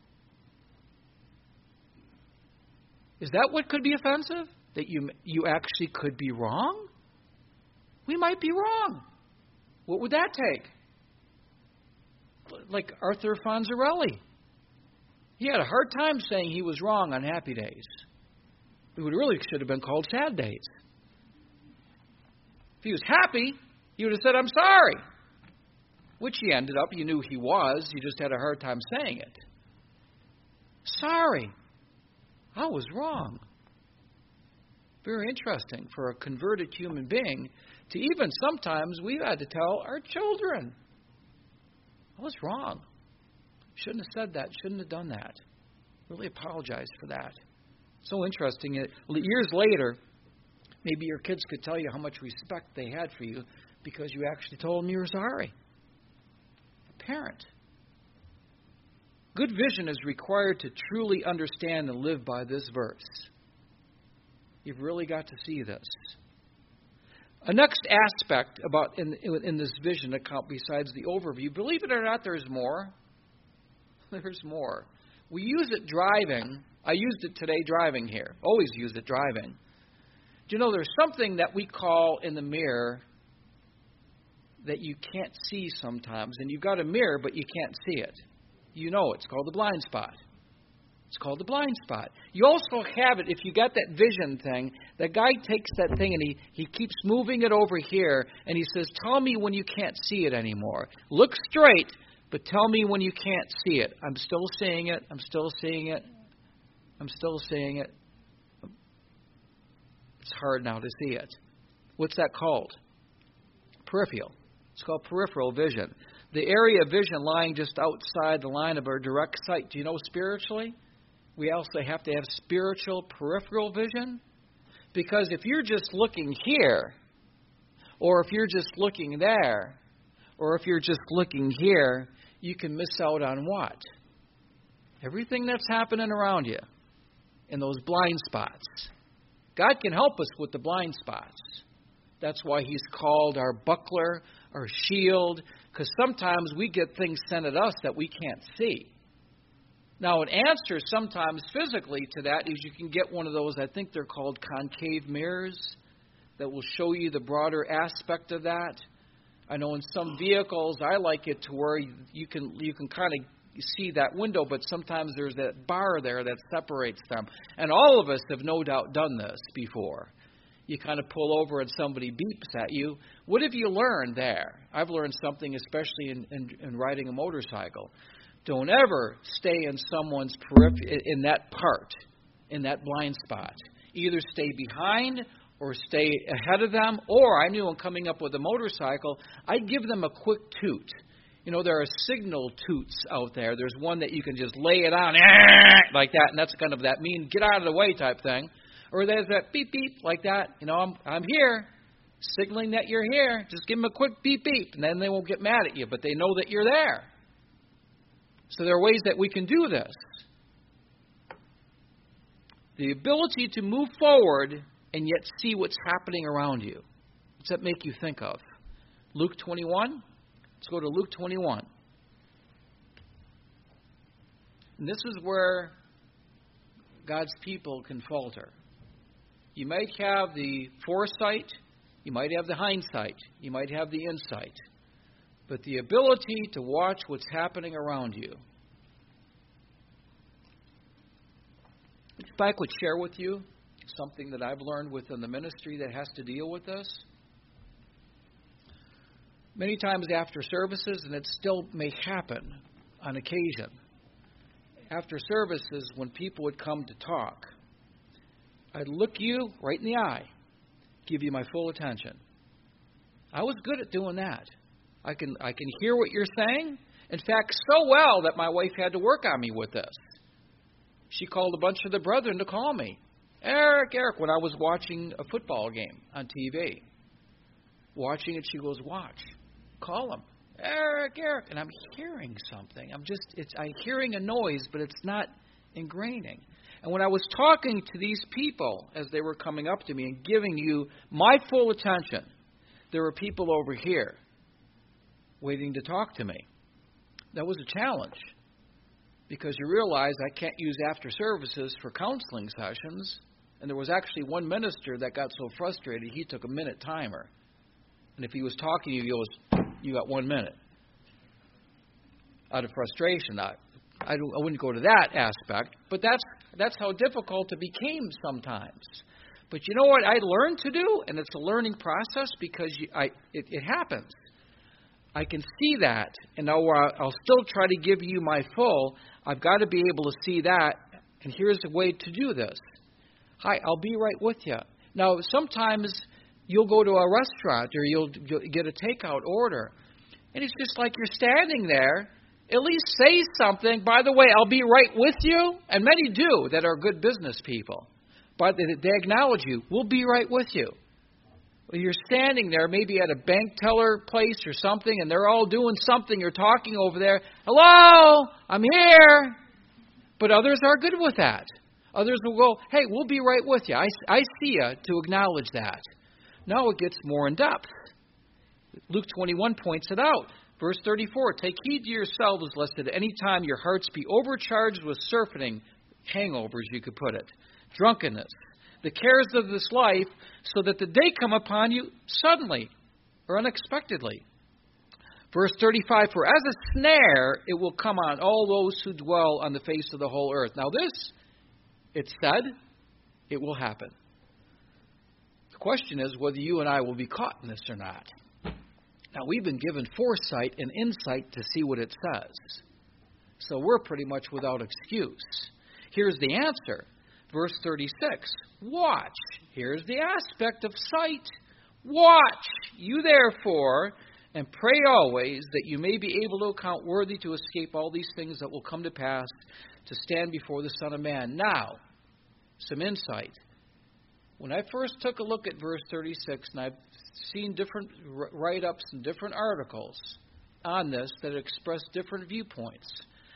A: Is that what could be offensive? That you you actually could be wrong? We might be wrong. What would that take? Like Arthur Fonzarelli. He had a hard time saying he was wrong on happy days. It would really should have been called sad days. If he was happy, he would have said, I'm sorry. Which he ended up, you knew he was. He just had a hard time saying it. Sorry. I was wrong. Very interesting for a converted human being to even sometimes we've had to tell our children, I was wrong. Shouldn't have said that. Shouldn't have done that. Really apologize for that. So interesting. Years later, maybe your kids could tell you how much respect they had for you because you actually told them you were sorry. A parent. Good vision is required to truly understand and live by this verse. You've really got to see this. A next aspect about in, in this vision account besides the overview, believe it or not, there's more. There's more. We use it driving. I used it today driving here. Always use it driving. Do you know there's something that we call in the mirror that you can't see sometimes. And you've got a mirror, but you can't see it. You know it's called the blind spot. It's called the blind spot. You also have it, if you got that vision thing, that guy takes that thing and he, he keeps moving it over here, and he says, tell me when you can't see it anymore. Look straight, but tell me when you can't see it. I'm still seeing it. I'm still seeing it. I'm still seeing it. It's hard now to see it. What's that called? Peripheral. It's called peripheral vision. The area of vision lying just outside the line of our direct sight. Do you know spiritually? We also have to have spiritual peripheral vision. Because if you're just looking here, or if you're just looking there, or if you're just looking here, you can miss out on what? Everything that's happening around you in those blind spots. God can help us with the blind spots. That's why He's called our buckler, our shield, because sometimes we get things sent at us that we can't see. Now, an answer sometimes physically to that is you can get one of those, I think they're called concave mirrors, that will show you the broader aspect of that. I know in some vehicles, I like it to where you can you can kind of see that window, but sometimes there's that bar there that separates them. And all of us have no doubt done this before. You kind of pull over and somebody beeps at you. What have you learned there? I've learned something, especially in, in, in riding a motorcycle. Don't ever stay in someone's periphery, in that part, in that blind spot. Either stay behind or stay ahead of them. Or I knew when coming up with a motorcycle, I'd give them a quick toot. You know, there are signal toots out there. There's one that you can just lay it on like that, and that's kind of that mean get out of the way type thing. Or there's that beep beep like that. You know, I'm I'm here, signaling that you're here. Just give them a quick beep beep, and then they won't get mad at you, but they know that you're there. So there are ways that we can do this. The ability to move forward and yet see what's happening around you. What's that make you think of? Luke twenty-one, Let's go to Luke twenty-one. And this is where God's people can falter. You might have the foresight, you might have the hindsight, you might have the insight, but the ability to watch what's happening around you. If I could share with you something that I've learned within the ministry that has to deal with this. Many times after services, and it still may happen on occasion, after services when people would come to talk, I'd look you right in the eye, give you my full attention. I was good at doing that. I can I can hear what you're saying. In fact, so well that my wife had to work on me with this. She called a bunch of the brethren to call me. Eric, Eric, when I was watching a football game on T V. Watching it, she goes, watch. Call him. Eric, Eric. And I'm hearing something. I'm just, it's, I'm hearing a noise, but it's not ingraining. And when I was talking to these people as they were coming up to me and giving you my full attention, there were people over here waiting to talk to me. That was a challenge because you realize I can't use after services for counseling sessions. And there was actually one minister that got so frustrated, he took a minute timer. And if he was talking to you, he goes, you got one minute. Out of frustration. I, I, I wouldn't go to that aspect, but that's that's how difficult it became sometimes. But you know what I learned to do? And it's a learning process because you, I it, it happens. I can see that, and I'll, I'll still try to give you my full. I've got to be able to see that, and here's a way to do this. Hi, I'll be right with you. Now, sometimes you'll go to a restaurant or you'll, you'll get a takeout order, and it's just like you're standing there. At least say something. By the way, I'll be right with you. And many do that are good business people. But they acknowledge you. We'll be right with you. Well, you're standing there maybe at a bank teller place or something, and they're all doing something. You're talking over there. Hello, I'm here. But others are good with that. Others will go, hey, we'll be right with you. I, I see you, to acknowledge that. Now it gets more in depth. Luke twenty-one points it out. Verse thirty-four, take heed to yourselves, lest at any time your hearts be overcharged with surfeiting, hangovers, you could put it, drunkenness, the cares of this life, so that the day come upon you suddenly or unexpectedly. Verse thirty-five, for as a snare it will come on all those who dwell on the face of the whole earth. Now this, it said, it will happen. The question is whether you and I will be caught in this or not. Now, we've been given foresight and insight to see what it says. So we're pretty much without excuse. Here's the answer. Verse thirty-six. Watch. Here's the aspect of sight. Watch, you therefore, and pray always that you may be able to account worthy to escape all these things that will come to pass, to stand before the Son of Man. Now, some insight. When I first took a look at verse thirty-six, and I've seen different write-ups and different articles on this that express different viewpoints,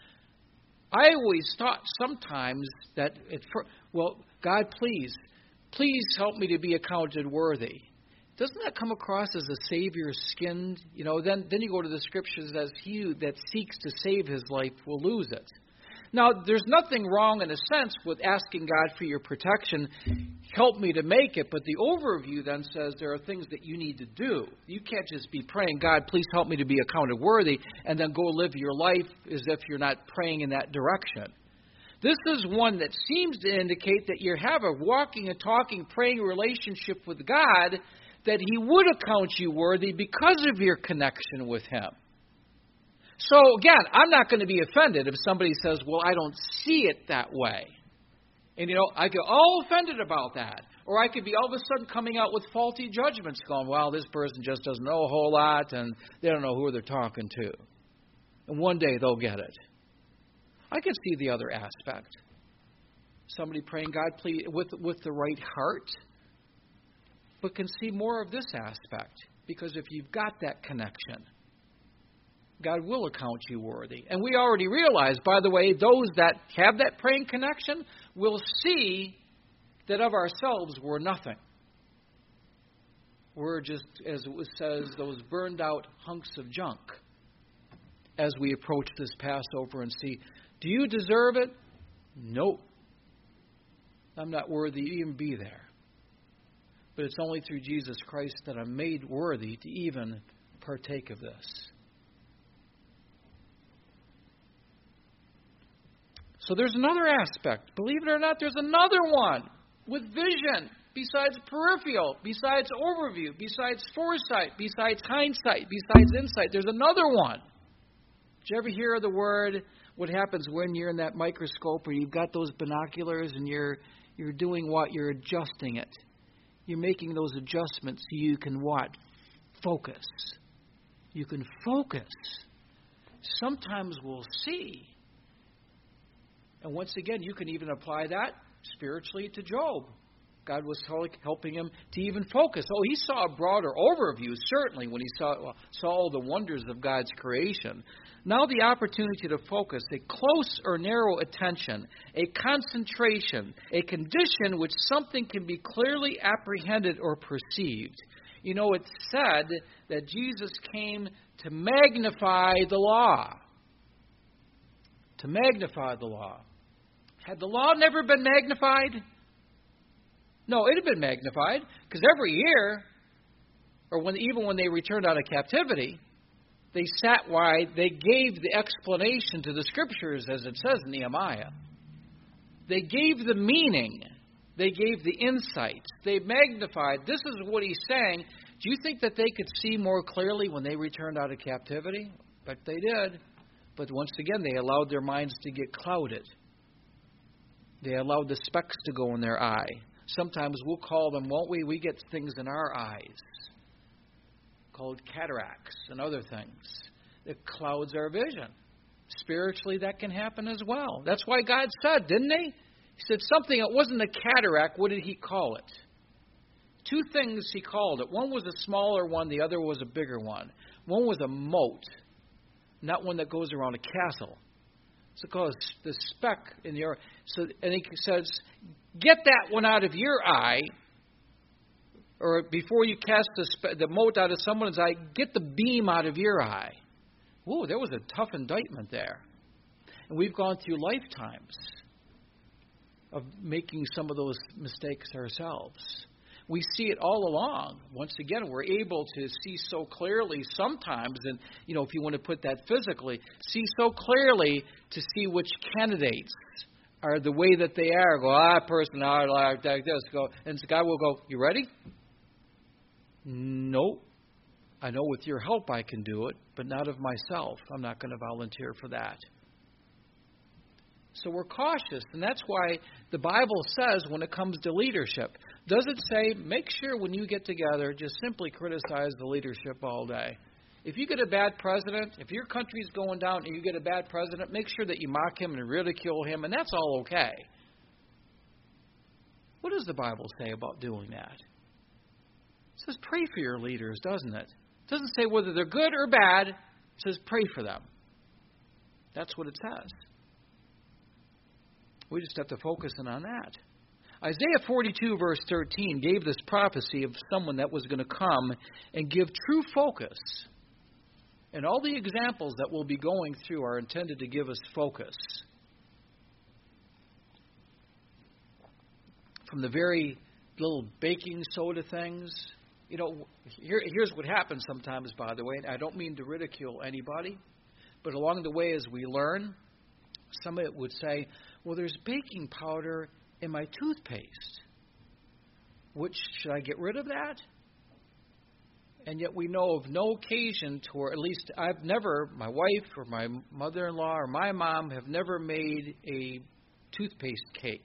A: I always thought sometimes that, it, well, God, please, please help me to be accounted worthy. Doesn't that come across as a Savior skinned? You know, then, then you go to the Scriptures as he that seeks to save his life will lose it. Now, there's nothing wrong in a sense with asking God for your protection. Help me to make it. But the overview then says there are things that you need to do. You can't just be praying, God, please help me to be accounted worthy, and then go live your life as if you're not praying in that direction. This is one that seems to indicate that you have a walking and talking, praying relationship with God, that he would account you worthy because of your connection with him. So, again, I'm not going to be offended if somebody says, well, I don't see it that way. And, you know, I get all offended about that. Or I could be all of a sudden coming out with faulty judgments going, well, this person just doesn't know a whole lot and they don't know who they're talking to. And one day they'll get it. I can see the other aspect. Somebody praying, God, please, with, with the right heart, but can see more of this aspect. Because if you've got that connection, God will account you worthy. And we already realize, by the way, those that have that praying connection will see that of ourselves we're nothing. We're just, as it says, those burned out hunks of junk. as we approach this Passover and see, do you deserve it? Nope. I'm not worthy to even be there. But it's only through Jesus Christ that I'm made worthy to even partake of this. So there's another aspect. Believe it or not, there's another one with vision, besides peripheral, besides overview, besides foresight, besides hindsight, besides insight. There's another one. Did you ever hear the word, what happens when you're in that microscope or you've got those binoculars and you're you're doing what? You're adjusting it. You're making those adjustments so you can what? Focus. You can focus. Sometimes we'll see. And once again, you can even apply that spiritually to Job. God was helping him to even focus. Oh, he saw a broader overview, certainly, when he saw, saw all the wonders of God's creation. Now the opportunity to focus, a close or narrow attention, a concentration, a condition which something can be clearly apprehended or perceived. You know, it's said that Jesus came to magnify the law. To magnify the law. Had the law never been magnified? No, it had been magnified, because every year, or when even when they returned out of captivity, they sat wide, they gave the explanation to the Scriptures, as it says in Nehemiah. They gave the meaning. They gave the insight. They magnified. This is what he's saying. Do you think that they could see more clearly when they returned out of captivity? But they did. But once again, they allowed their minds to get clouded. They allowed the specks to go in their eye. Sometimes we'll call them, won't we? We get things in our eyes called cataracts and other things. It clouds our vision. Spiritually, that can happen as well. That's why God said, didn't he? He said something, it wasn't a cataract. What did he call it? Two things he called it. One was a smaller one. The other was a bigger one. One was a moat, not one that goes around a castle. It's called the speck in the eye. So, and he says, get that one out of your eye, or before you cast the, spe- the mote out of someone's eye, get the beam out of your eye. Whoa, there was a tough indictment there. And we've gone through lifetimes of making some of those mistakes ourselves. We see it all along. Once again, we're able to see so clearly sometimes, and you know, if you want to put that physically, see so clearly to see which candidates are the way that they are. Go, ah, person, ah, like this. Go, and the guy will go, you ready? Nope. I know with your help I can do it, but not of myself. I'm not going to volunteer for that. So we're cautious, and that's why the Bible says when it comes to leadership, does it say, make sure when you get together, just simply criticize the leadership all day. If you get a bad president, if your country's going down and you get a bad president, make sure that you mock him and ridicule him, and that's all okay. What does the Bible say about doing that? It says pray for your leaders, doesn't it? It doesn't say whether they're good or bad. It says pray for them. That's what it says. We just have to focus in on that. Isaiah forty-two, verse thirteen, gave this prophecy of someone that was going to come and give true focus. And all the examples that we'll be going through are intended to give us focus. From the very little baking soda things. You know, here, here's what happens sometimes, by the way. And I don't mean to ridicule anybody. But along the way as we learn, somebody would say, well, there's baking powder in my toothpaste. Which, should I get rid of that? And yet we know of no occasion to, or at least I've never, my wife or my mother-in-law or my mom have never made a toothpaste cake.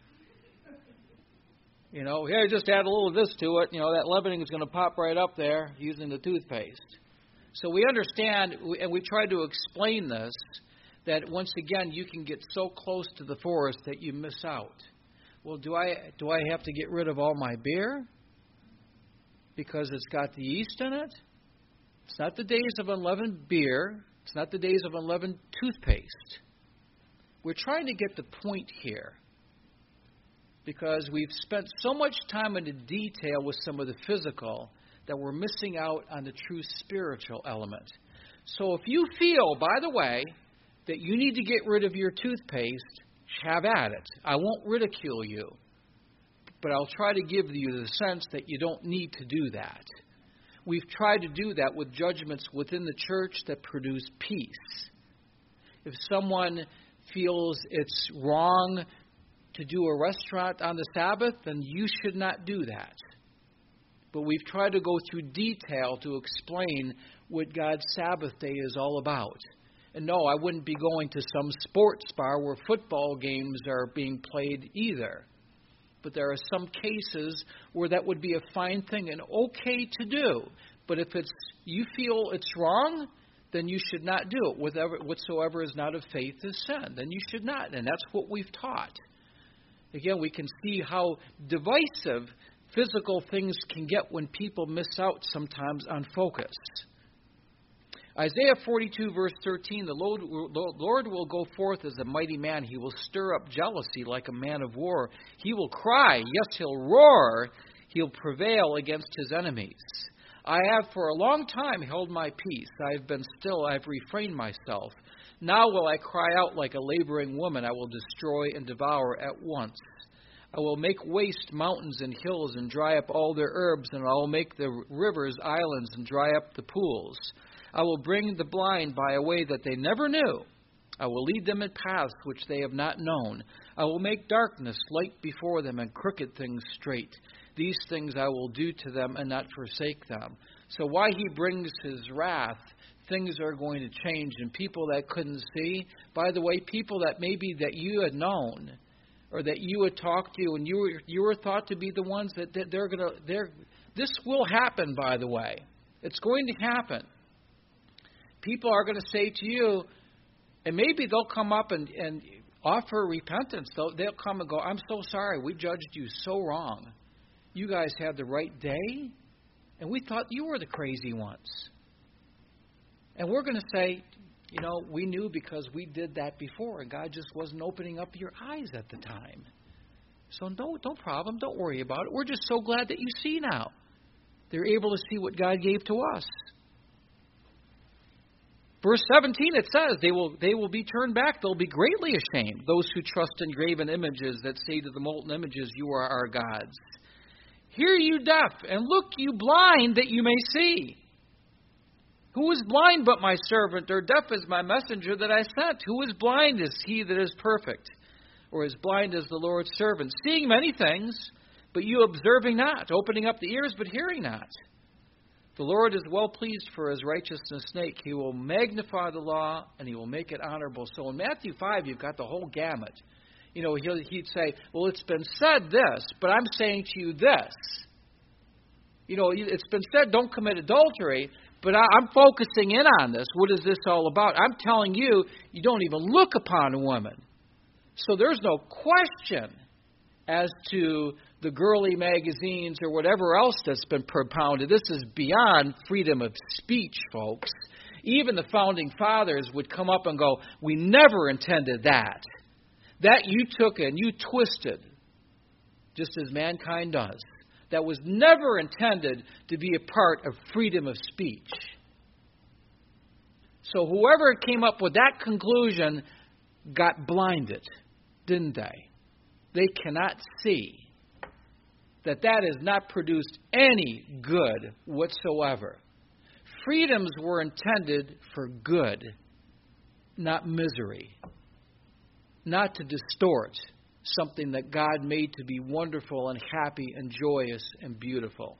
A: You know, here, just add a little of this to it. You know, that leavening is going to pop right up there using the toothpaste. So we understand, and we try to explain this, that once again, you can get so close to the forest that you miss out. Well, do I do I have to get rid of all my beer because it's got the yeast in it? It's not the days of unleavened beer. It's not the days of unleavened toothpaste. We're trying to get the point here because we've spent so much time into detail with some of the physical that we're missing out on the true spiritual element. So if you feel, by the way, that you need to get rid of your toothpaste, have at it. I won't ridicule you. But I'll try to give you the sense that you don't need to do that. We've tried to do that with judgments within the church that produce peace. If someone feels it's wrong to do a restaurant on the Sabbath, then you should not do that. But we've tried to go through detail to explain what God's Sabbath day is all about. And no, I wouldn't be going to some sports bar where football games are being played either. But there are some cases where that would be a fine thing and okay to do. But if it's you feel it's wrong, then you should not do it. Whatever, whatsoever is not of faith is sin. Then you should not. And that's what we've taught. Again, we can see how divisive physical things can get when people miss out sometimes on focus. Isaiah forty-two, verse thirteen, the Lord will go forth as a mighty man. He will stir up jealousy like a man of war. He will cry, yes, he'll roar. He'll prevail against his enemies. I have for a long time held my peace. I have been still. I have refrained myself. Now will I cry out like a laboring woman. I will destroy and devour at once. I will make waste mountains and hills and dry up all their herbs, and I will make the rivers islands and dry up the pools. I will bring the blind by a way that they never knew. I will lead them in paths which they have not known. I will make darkness light before them and crooked things straight. These things I will do to them and not forsake them. So why he brings his wrath, things are going to change. And people that couldn't see, by the way, people that maybe that you had known or that you had talked to and you were, you were thought to be the ones that, that they're going to, they're, this will happen, by the way. It's going to happen. People are going to say to you, and maybe they'll come up and, and offer repentance. They'll, they'll come and go, I'm so sorry. We judged you so wrong. You guys had the right day, and we thought you were the crazy ones. And we're going to say, you know, we knew because we did that before, and God just wasn't opening up your eyes at the time. So no, no problem. Don't worry about it. We're just so glad that you see now. They're able to see what God gave to us. Verse seventeen, it says, they will they will be turned back. They'll be greatly ashamed, those who trust in graven images that say to the molten images, you are our gods. Hear you deaf, and look you blind, that you may see. Who is blind but my servant, or deaf as my messenger that I sent? Who is blind is he that is perfect, or as blind as the Lord's servant, seeing many things, but you observing not, opening up the ears, but hearing not. The Lord is well pleased for his righteousness' sake. He will magnify the law, and he will make it honorable. So in Matthew five, you've got the whole gamut. You know, he'd say, well, it's been said this, but I'm saying to you this. You know, it's been said, don't commit adultery, but I'm focusing in on this. What is this all about? I'm telling you, you don't even look upon a woman. So there's no question as to the girly magazines or whatever else that's been propounded. This is beyond freedom of speech, folks. Even the founding fathers would come up and go, we never intended that. That you took and you twisted, just as mankind does. That was never intended to be a part of freedom of speech. So whoever came up with that conclusion got blinded, didn't they? They cannot see that that has not produced any good whatsoever. Freedoms were intended for good, not misery. Not to distort something that God made to be wonderful and happy and joyous and beautiful.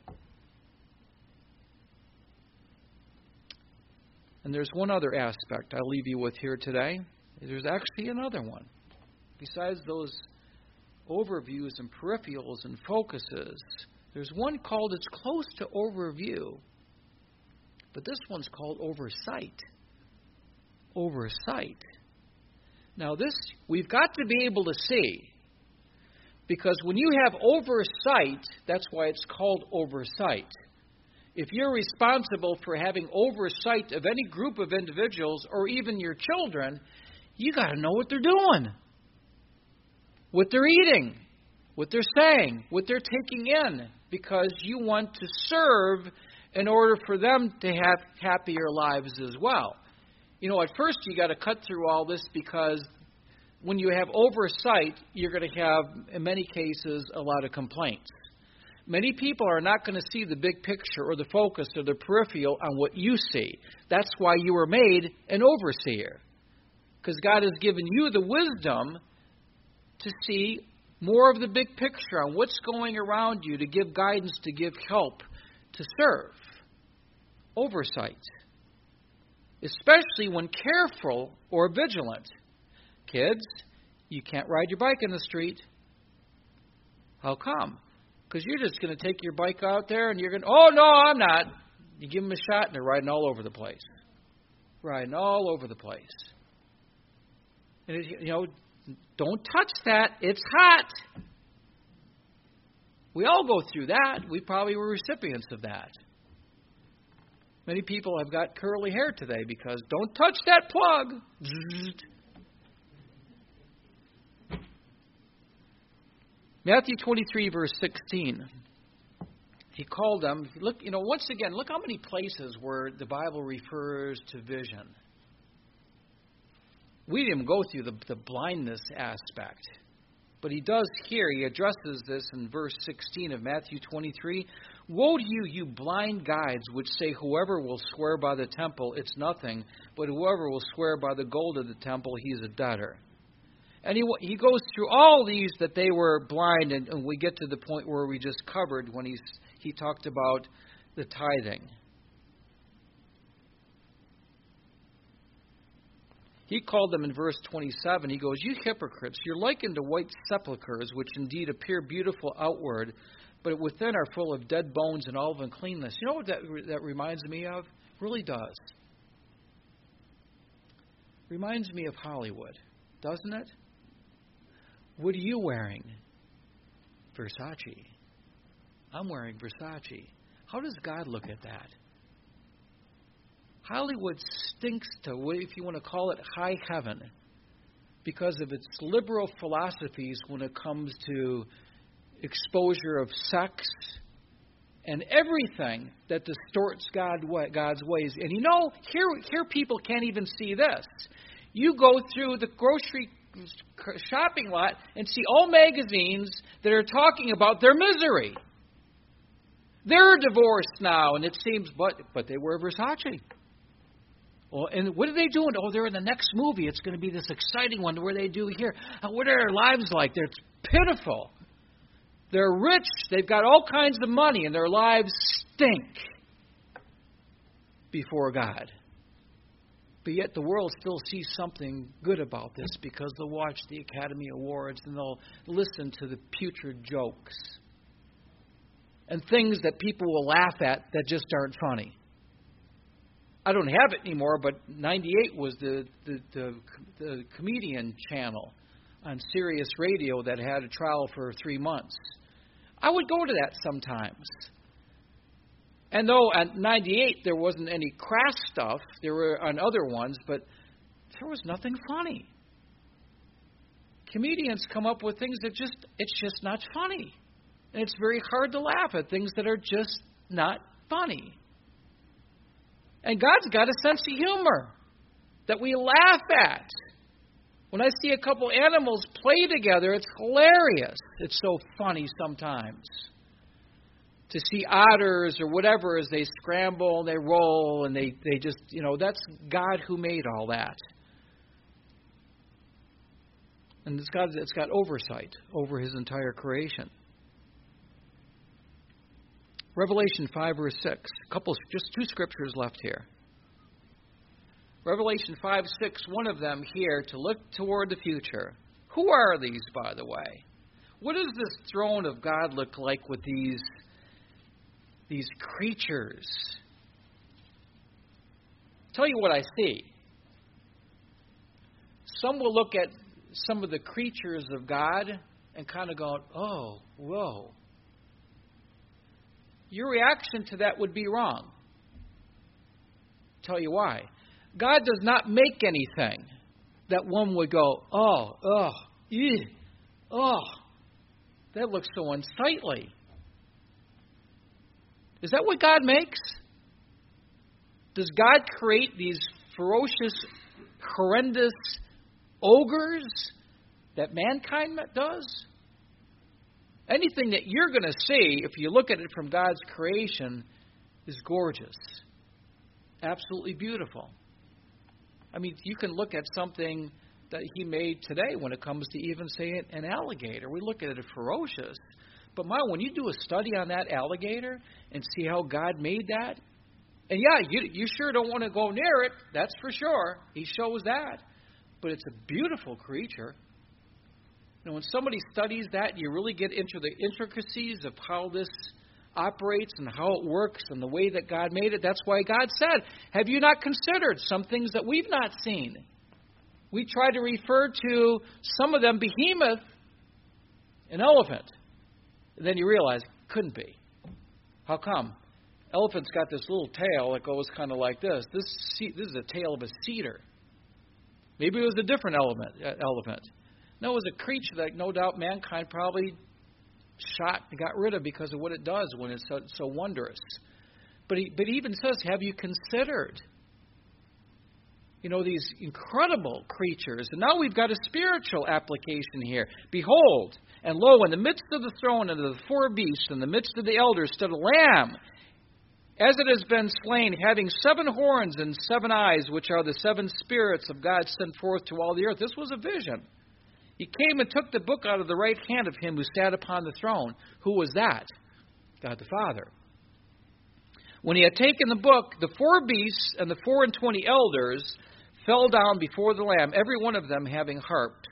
A: And there's one other aspect I'll leave you with here today. There's actually another one. Besides those overviews and peripherals and focuses, there's one called, it's close to overview, but this one's called oversight. Oversight. Now this, we've got to be able to see, because when you have oversight, that's why it's called oversight. If you're responsible for having oversight of any group of individuals or even your children, you got to know what they're doing, what they're eating, what they're saying, what they're taking in, because you want to serve in order for them to have happier lives as well. You know, at first you got to cut through all this because when you have oversight, you're going to have, in many cases, a lot of complaints. Many people are not going to see the big picture or the focus or the peripheral on what you see. That's why you were made an overseer. Because God has given you the wisdom to see more of the big picture on what's going around you, to give guidance, to give help, to serve. Oversight. Especially when careful or vigilant. Kids, you can't ride your bike in the street. How come? Because you're just going to take your bike out there and you're going to, oh, no, I'm not. You give them a shot and they're riding all over the place. Riding all over the place. And, it, you know, don't touch that. It's hot. We all go through that. We probably were recipients of that. Many people have got curly hair today because don't touch that plug. Zzz. Matthew twenty-three, verse sixteen. He called them. Look, you know, once again, look how many places where the Bible refers to vision. We didn't even go through the, the blindness aspect. But he does here. He addresses this in verse sixteen of Matthew twenty-three. Woe to you, you blind guides, which say, whoever will swear by the temple, it's nothing. But whoever will swear by the gold of the temple, he's a debtor. And he he goes through all these that they were blind, and, and we get to the point where we just covered when he's, he talked about the tithing. He called them in verse twenty-seven. He goes, you hypocrites, you're likened to white sepulchres, which indeed appear beautiful outward, but within are full of dead bones and all of uncleanness. You know what that, that reminds me of? It really does. Reminds me of Hollywood, doesn't it? What are you wearing? Versace. I'm wearing Versace. How does God look at that? Hollywood stinks to, if you want to call it, high heaven because of its liberal philosophies when it comes to exposure of sex and everything that distorts God, God's ways. And you know, here, here people can't even see this. You go through the grocery shopping lot and see all magazines that are talking about their misery. They're divorced now, and it seems, but but they wear Versace. Well, and what are they doing? Oh, they're in the next movie. It's going to be this exciting one where they do here. What are their lives like? They're pitiful. They're rich. They've got all kinds of money, and their lives stink before God. But yet the world still sees something good about this because they'll watch the Academy Awards and they'll listen to the putrid jokes and things that people will laugh at that just aren't funny. I don't have it anymore, but ninety-eight was the, the, the, the comedian channel on Sirius Radio that had a trial for three months. I would go to that sometimes. And though at ninety-eight there wasn't any crass stuff, there were on other ones, but there was nothing funny. Comedians come up with things that just, it's just not funny. And it's very hard to laugh at things that are just not funny. And God's got a sense of humor that we laugh at. When I see a couple animals play together, it's hilarious. It's so funny sometimes. To see otters or whatever as they scramble and they roll and they, they just, you know, that's God who made all that. And it's got, it's got oversight over His entire creation. Revelation five, verse six. A couple, just two scriptures left here. Revelation five, six, one of them here to look toward the future. Who are these, by the way? What does this throne of God look like with these, these creatures? Tell you what I see. Some will look at some of the creatures of God and kind of go, oh, whoa. Your reaction to that would be wrong. Tell you why. God does not make anything that one would go, oh, oh, ew, oh, that looks so unsightly. Is that what God makes? Does God create these ferocious, horrendous ogres that mankind does? Anything that you're going to see, if you look at it from God's creation, is gorgeous. Absolutely beautiful. I mean, you can look at something that He made today when it comes to even, say, an alligator. We look at it as ferocious. But, my, when you do a study on that alligator and see how God made that, and yeah, you, you sure don't want to go near it, that's for sure. He shows that. But it's a beautiful creature. And when somebody studies that, you really get into the intricacies of how this operates and how it works and the way that God made it. That's why God said, have you not considered some things that we've not seen? We try to refer to some of them behemoth, an elephant. And then you realize it couldn't be. How come? Elephant's got this little tail that goes kind of like this. This this is a tail of a cedar. Maybe it was a different element, uh, elephant. No, it was a creature that no doubt mankind probably shot and got rid of because of what it does when it's so, so wondrous. But he, but he even says, have you considered, you know, these incredible creatures? And now we've got a spiritual application here. Behold, and lo, in the midst of the throne and of the four beasts, in the midst of the elders, stood a lamb, as it has been slain, having seven horns and seven eyes, which are the seven spirits of God sent forth to all the earth. This was a vision. He came and took the book out of the right hand of him who sat upon the throne. Who was that? God the Father. When he had taken the book, the four beasts and the four and twenty elders fell down before the Lamb, every one of them having harps.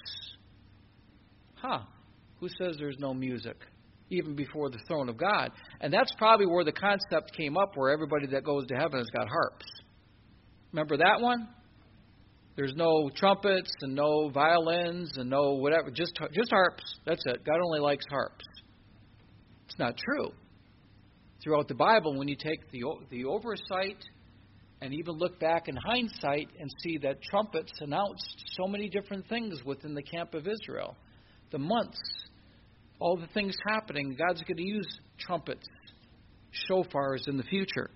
A: Huh. Who says there's no music, even before the throne of God? And that's probably where the concept came up, where everybody that goes to heaven has got harps. Remember that one? There's no trumpets and no violins and no whatever, just just harps. That's it. God only likes harps. It's not true. Throughout the Bible, when you take the the oversight and even look back in hindsight and see that trumpets announced so many different things within the camp of Israel, the months, all the things happening, God's going to use trumpets, shofars in the future.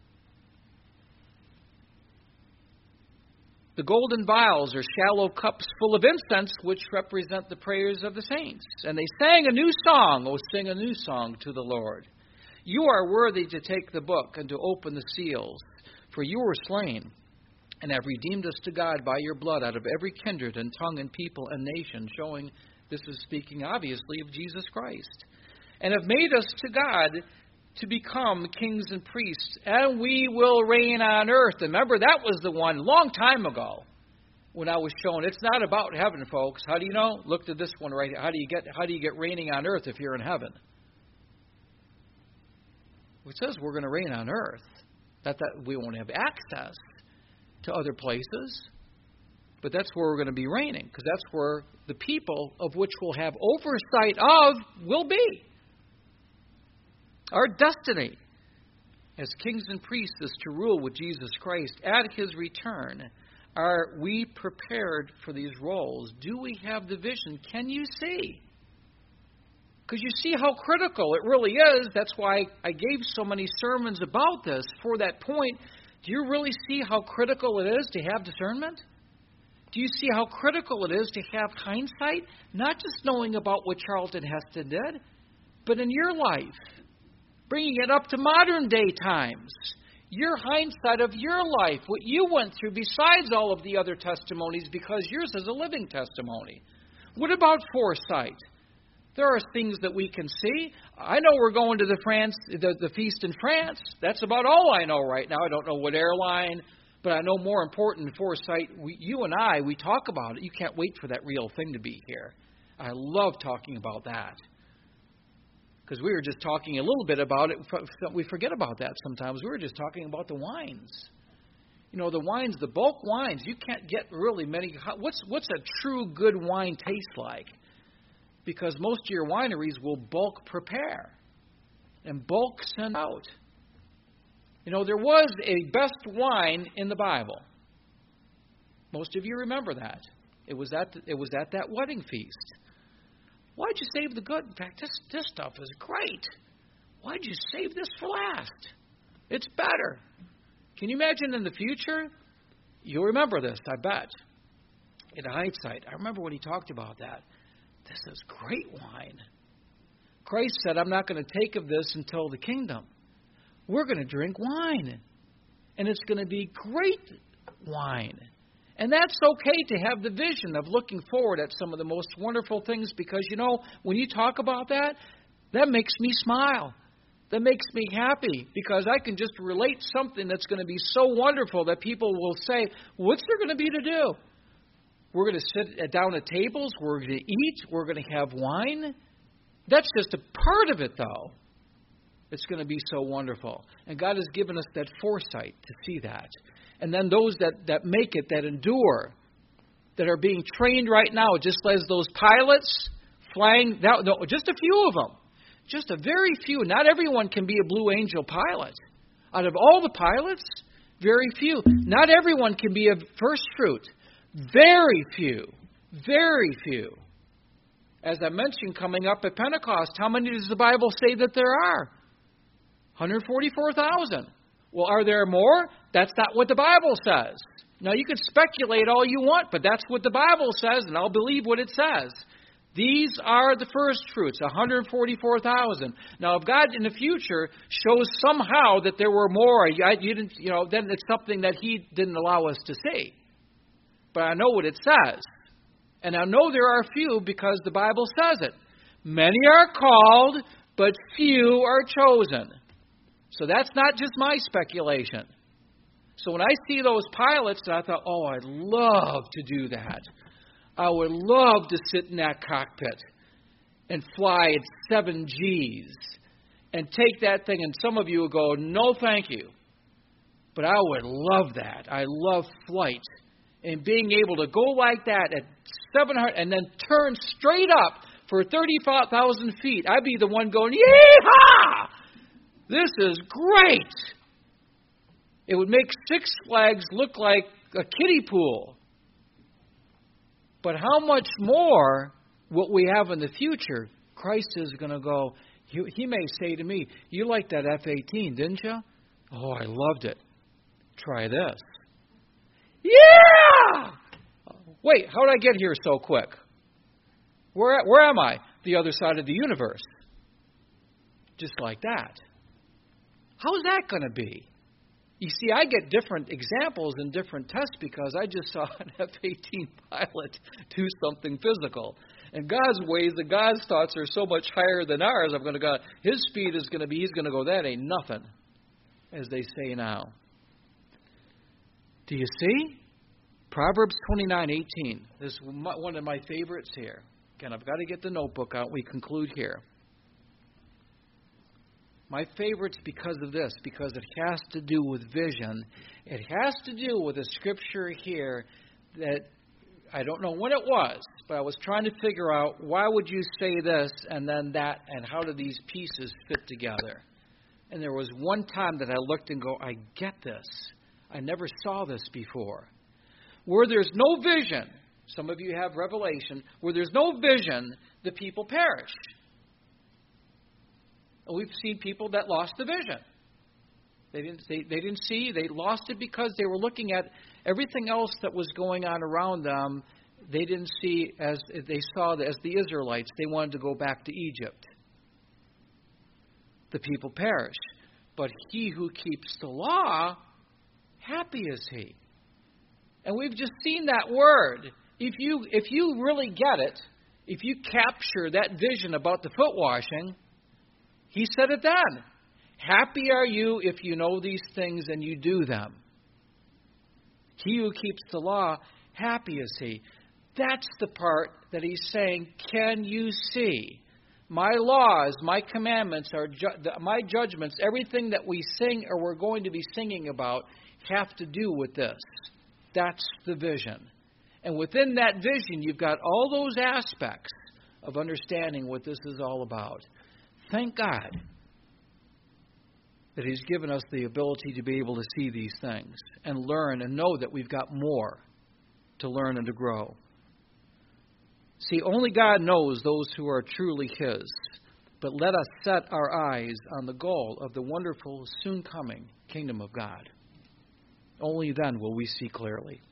A: The golden vials are shallow cups full of incense, which represent the prayers of the saints. And they sang a new song, oh, sing a new song to the Lord. You are worthy to take the book and to open the seals, for you were slain and have redeemed us to God by your blood out of every kindred and tongue and people and nation, showing this is speaking obviously of Jesus Christ, and have made us to God to become kings and priests, and we will reign on earth. Remember, that was the one a long time ago when I was shown. It's not about heaven, folks. How do you know? Look at this one right here. How do you get how do you get reigning on earth if you're in heaven? It says we're going to reign on earth. Not that we won't have access to other places, but that's where we're going to be reigning, because that's where the people of which we'll have oversight of will be. Our destiny as kings and priests is to rule with Jesus Christ at His return. Are we prepared for these roles? Do we have the vision? Can you see? Because you see how critical it really is. That's why I gave so many sermons about this. For that point, do you really see how critical it is to have discernment? Do you see how critical it is to have hindsight? Not just knowing about what Charlton Heston did, but in your life. Bringing it up to modern day times. Your hindsight of your life, what you went through besides all of the other testimonies, because yours is a living testimony. What about foresight? There are things that we can see. I know we're going to the France, the, the feast in France. That's about all I know right now. I don't know what airline, but I know more important than foresight. We, you and I, we talk about it. You can't wait for that real thing to be here. I love talking about that. Because we were just talking a little bit about it. We forget about that sometimes. We were just talking about the wines. You know, the wines, the bulk wines, you can't get really many. What's what's a true good wine taste like? Because most of your wineries will bulk prepare and bulk send out. You know, there was a best wine in the Bible. Most of you remember that. It was at the, it was at that wedding feast. Why'd you save the good? In fact, this, this stuff is great. Why'd you save this for last? It's better. Can you imagine in the future? You'll remember this, I bet. In hindsight, I remember when he talked about that. This is great wine. Christ said, I'm not going to take of this until the kingdom. We're going to drink wine. And it's going to be great wine. And that's okay to have the vision of looking forward at some of the most wonderful things, because, you know, when you talk about that, that makes me smile. That makes me happy, because I can just relate something that's going to be so wonderful that people will say, what's there going to be to do? We're going to sit down at tables. We're going to eat. We're going to have wine. That's just a part of it, though. It's going to be so wonderful. And God has given us that foresight to see that. And then those that, that make it, that endure, that are being trained right now, just as those pilots flying, that, no, just a few of them. Just a very few. Not everyone can be a Blue Angel pilot. Out of all the pilots, very few. Not everyone can be a first fruit. Very few. Very few. As I mentioned, coming up at Pentecost, how many does the Bible say that there are? one hundred forty-four thousand. Well, are there more? That's not what the Bible says. Now, you can speculate all you want, but that's what the Bible says, and I'll believe what it says. These are the first fruits, one hundred forty-four thousand. Now, if God in the future shows somehow that there were more, I, you didn't, you know, then it's something that He didn't allow us to see. But I know what it says. And I know there are few because the Bible says it. Many are called, but few are chosen. So that's not just my speculation. So when I see those pilots, I thought, oh, I'd love to do that. I would love to sit in that cockpit and fly at seven G's and take that thing. And some of you will go, no, thank you. But I would love that. I love flight. And being able to go like that at seven hundred and then turn straight up for thirty-five thousand feet. I'd be the one going, yee-haw! This is great. It would make Six Flags look like a kiddie pool. But how much more what we have in the future, Christ is going to go, he, he may say to me, you liked that F eighteen, didn't you? Oh, I loved it. Try this. Yeah! Wait, how did I get here so quick? Where, where am I? The other side of the universe. Just like that. How's that going to be? You see, I get different examples in different tests because I just saw an F eighteen pilot do something physical. And God's ways and God's thoughts are so much higher than ours. I'm going to go, his speed is going to be, he's going to go, that ain't nothing, as they say now. Do you see? Proverbs twenty-nine eighteen. This is one of my favorites here. Again, I've got to get the notebook out. We conclude here. My favorites because of this, because it has to do with vision. It has to do with a scripture here that I don't know when it was, but I was trying to figure out why would you say this and then that, and how do these pieces fit together? And there was one time that I looked and go, I get this. I never saw this before. Where there's no vision, some of you have revelation, where there's no vision, the people perish. We've seen people that lost the vision. They didn't, they, they didn't see. They lost it because they were looking at everything else that was going on around them. They didn't see as they saw as the Israelites. They wanted to go back to Egypt. The people perish. But he who keeps the law, happy is he. And we've just seen that word. If you if you really get it, if you capture that vision about the foot washing, he said it then. Happy are you if you know these things and you do them. He who keeps the law, happy is he. That's the part that he's saying, can you see? My laws, my commandments, are ju- my judgments, everything that we sing or we're going to be singing about have to do with this. That's the vision. And within that vision, you've got all those aspects of understanding what this is all about. Thank God that he's given us the ability to be able to see these things and learn and know that we've got more to learn and to grow. See, only God knows those who are truly his. But let us set our eyes on the goal of the wonderful, soon-coming kingdom of God. Only then will we see clearly.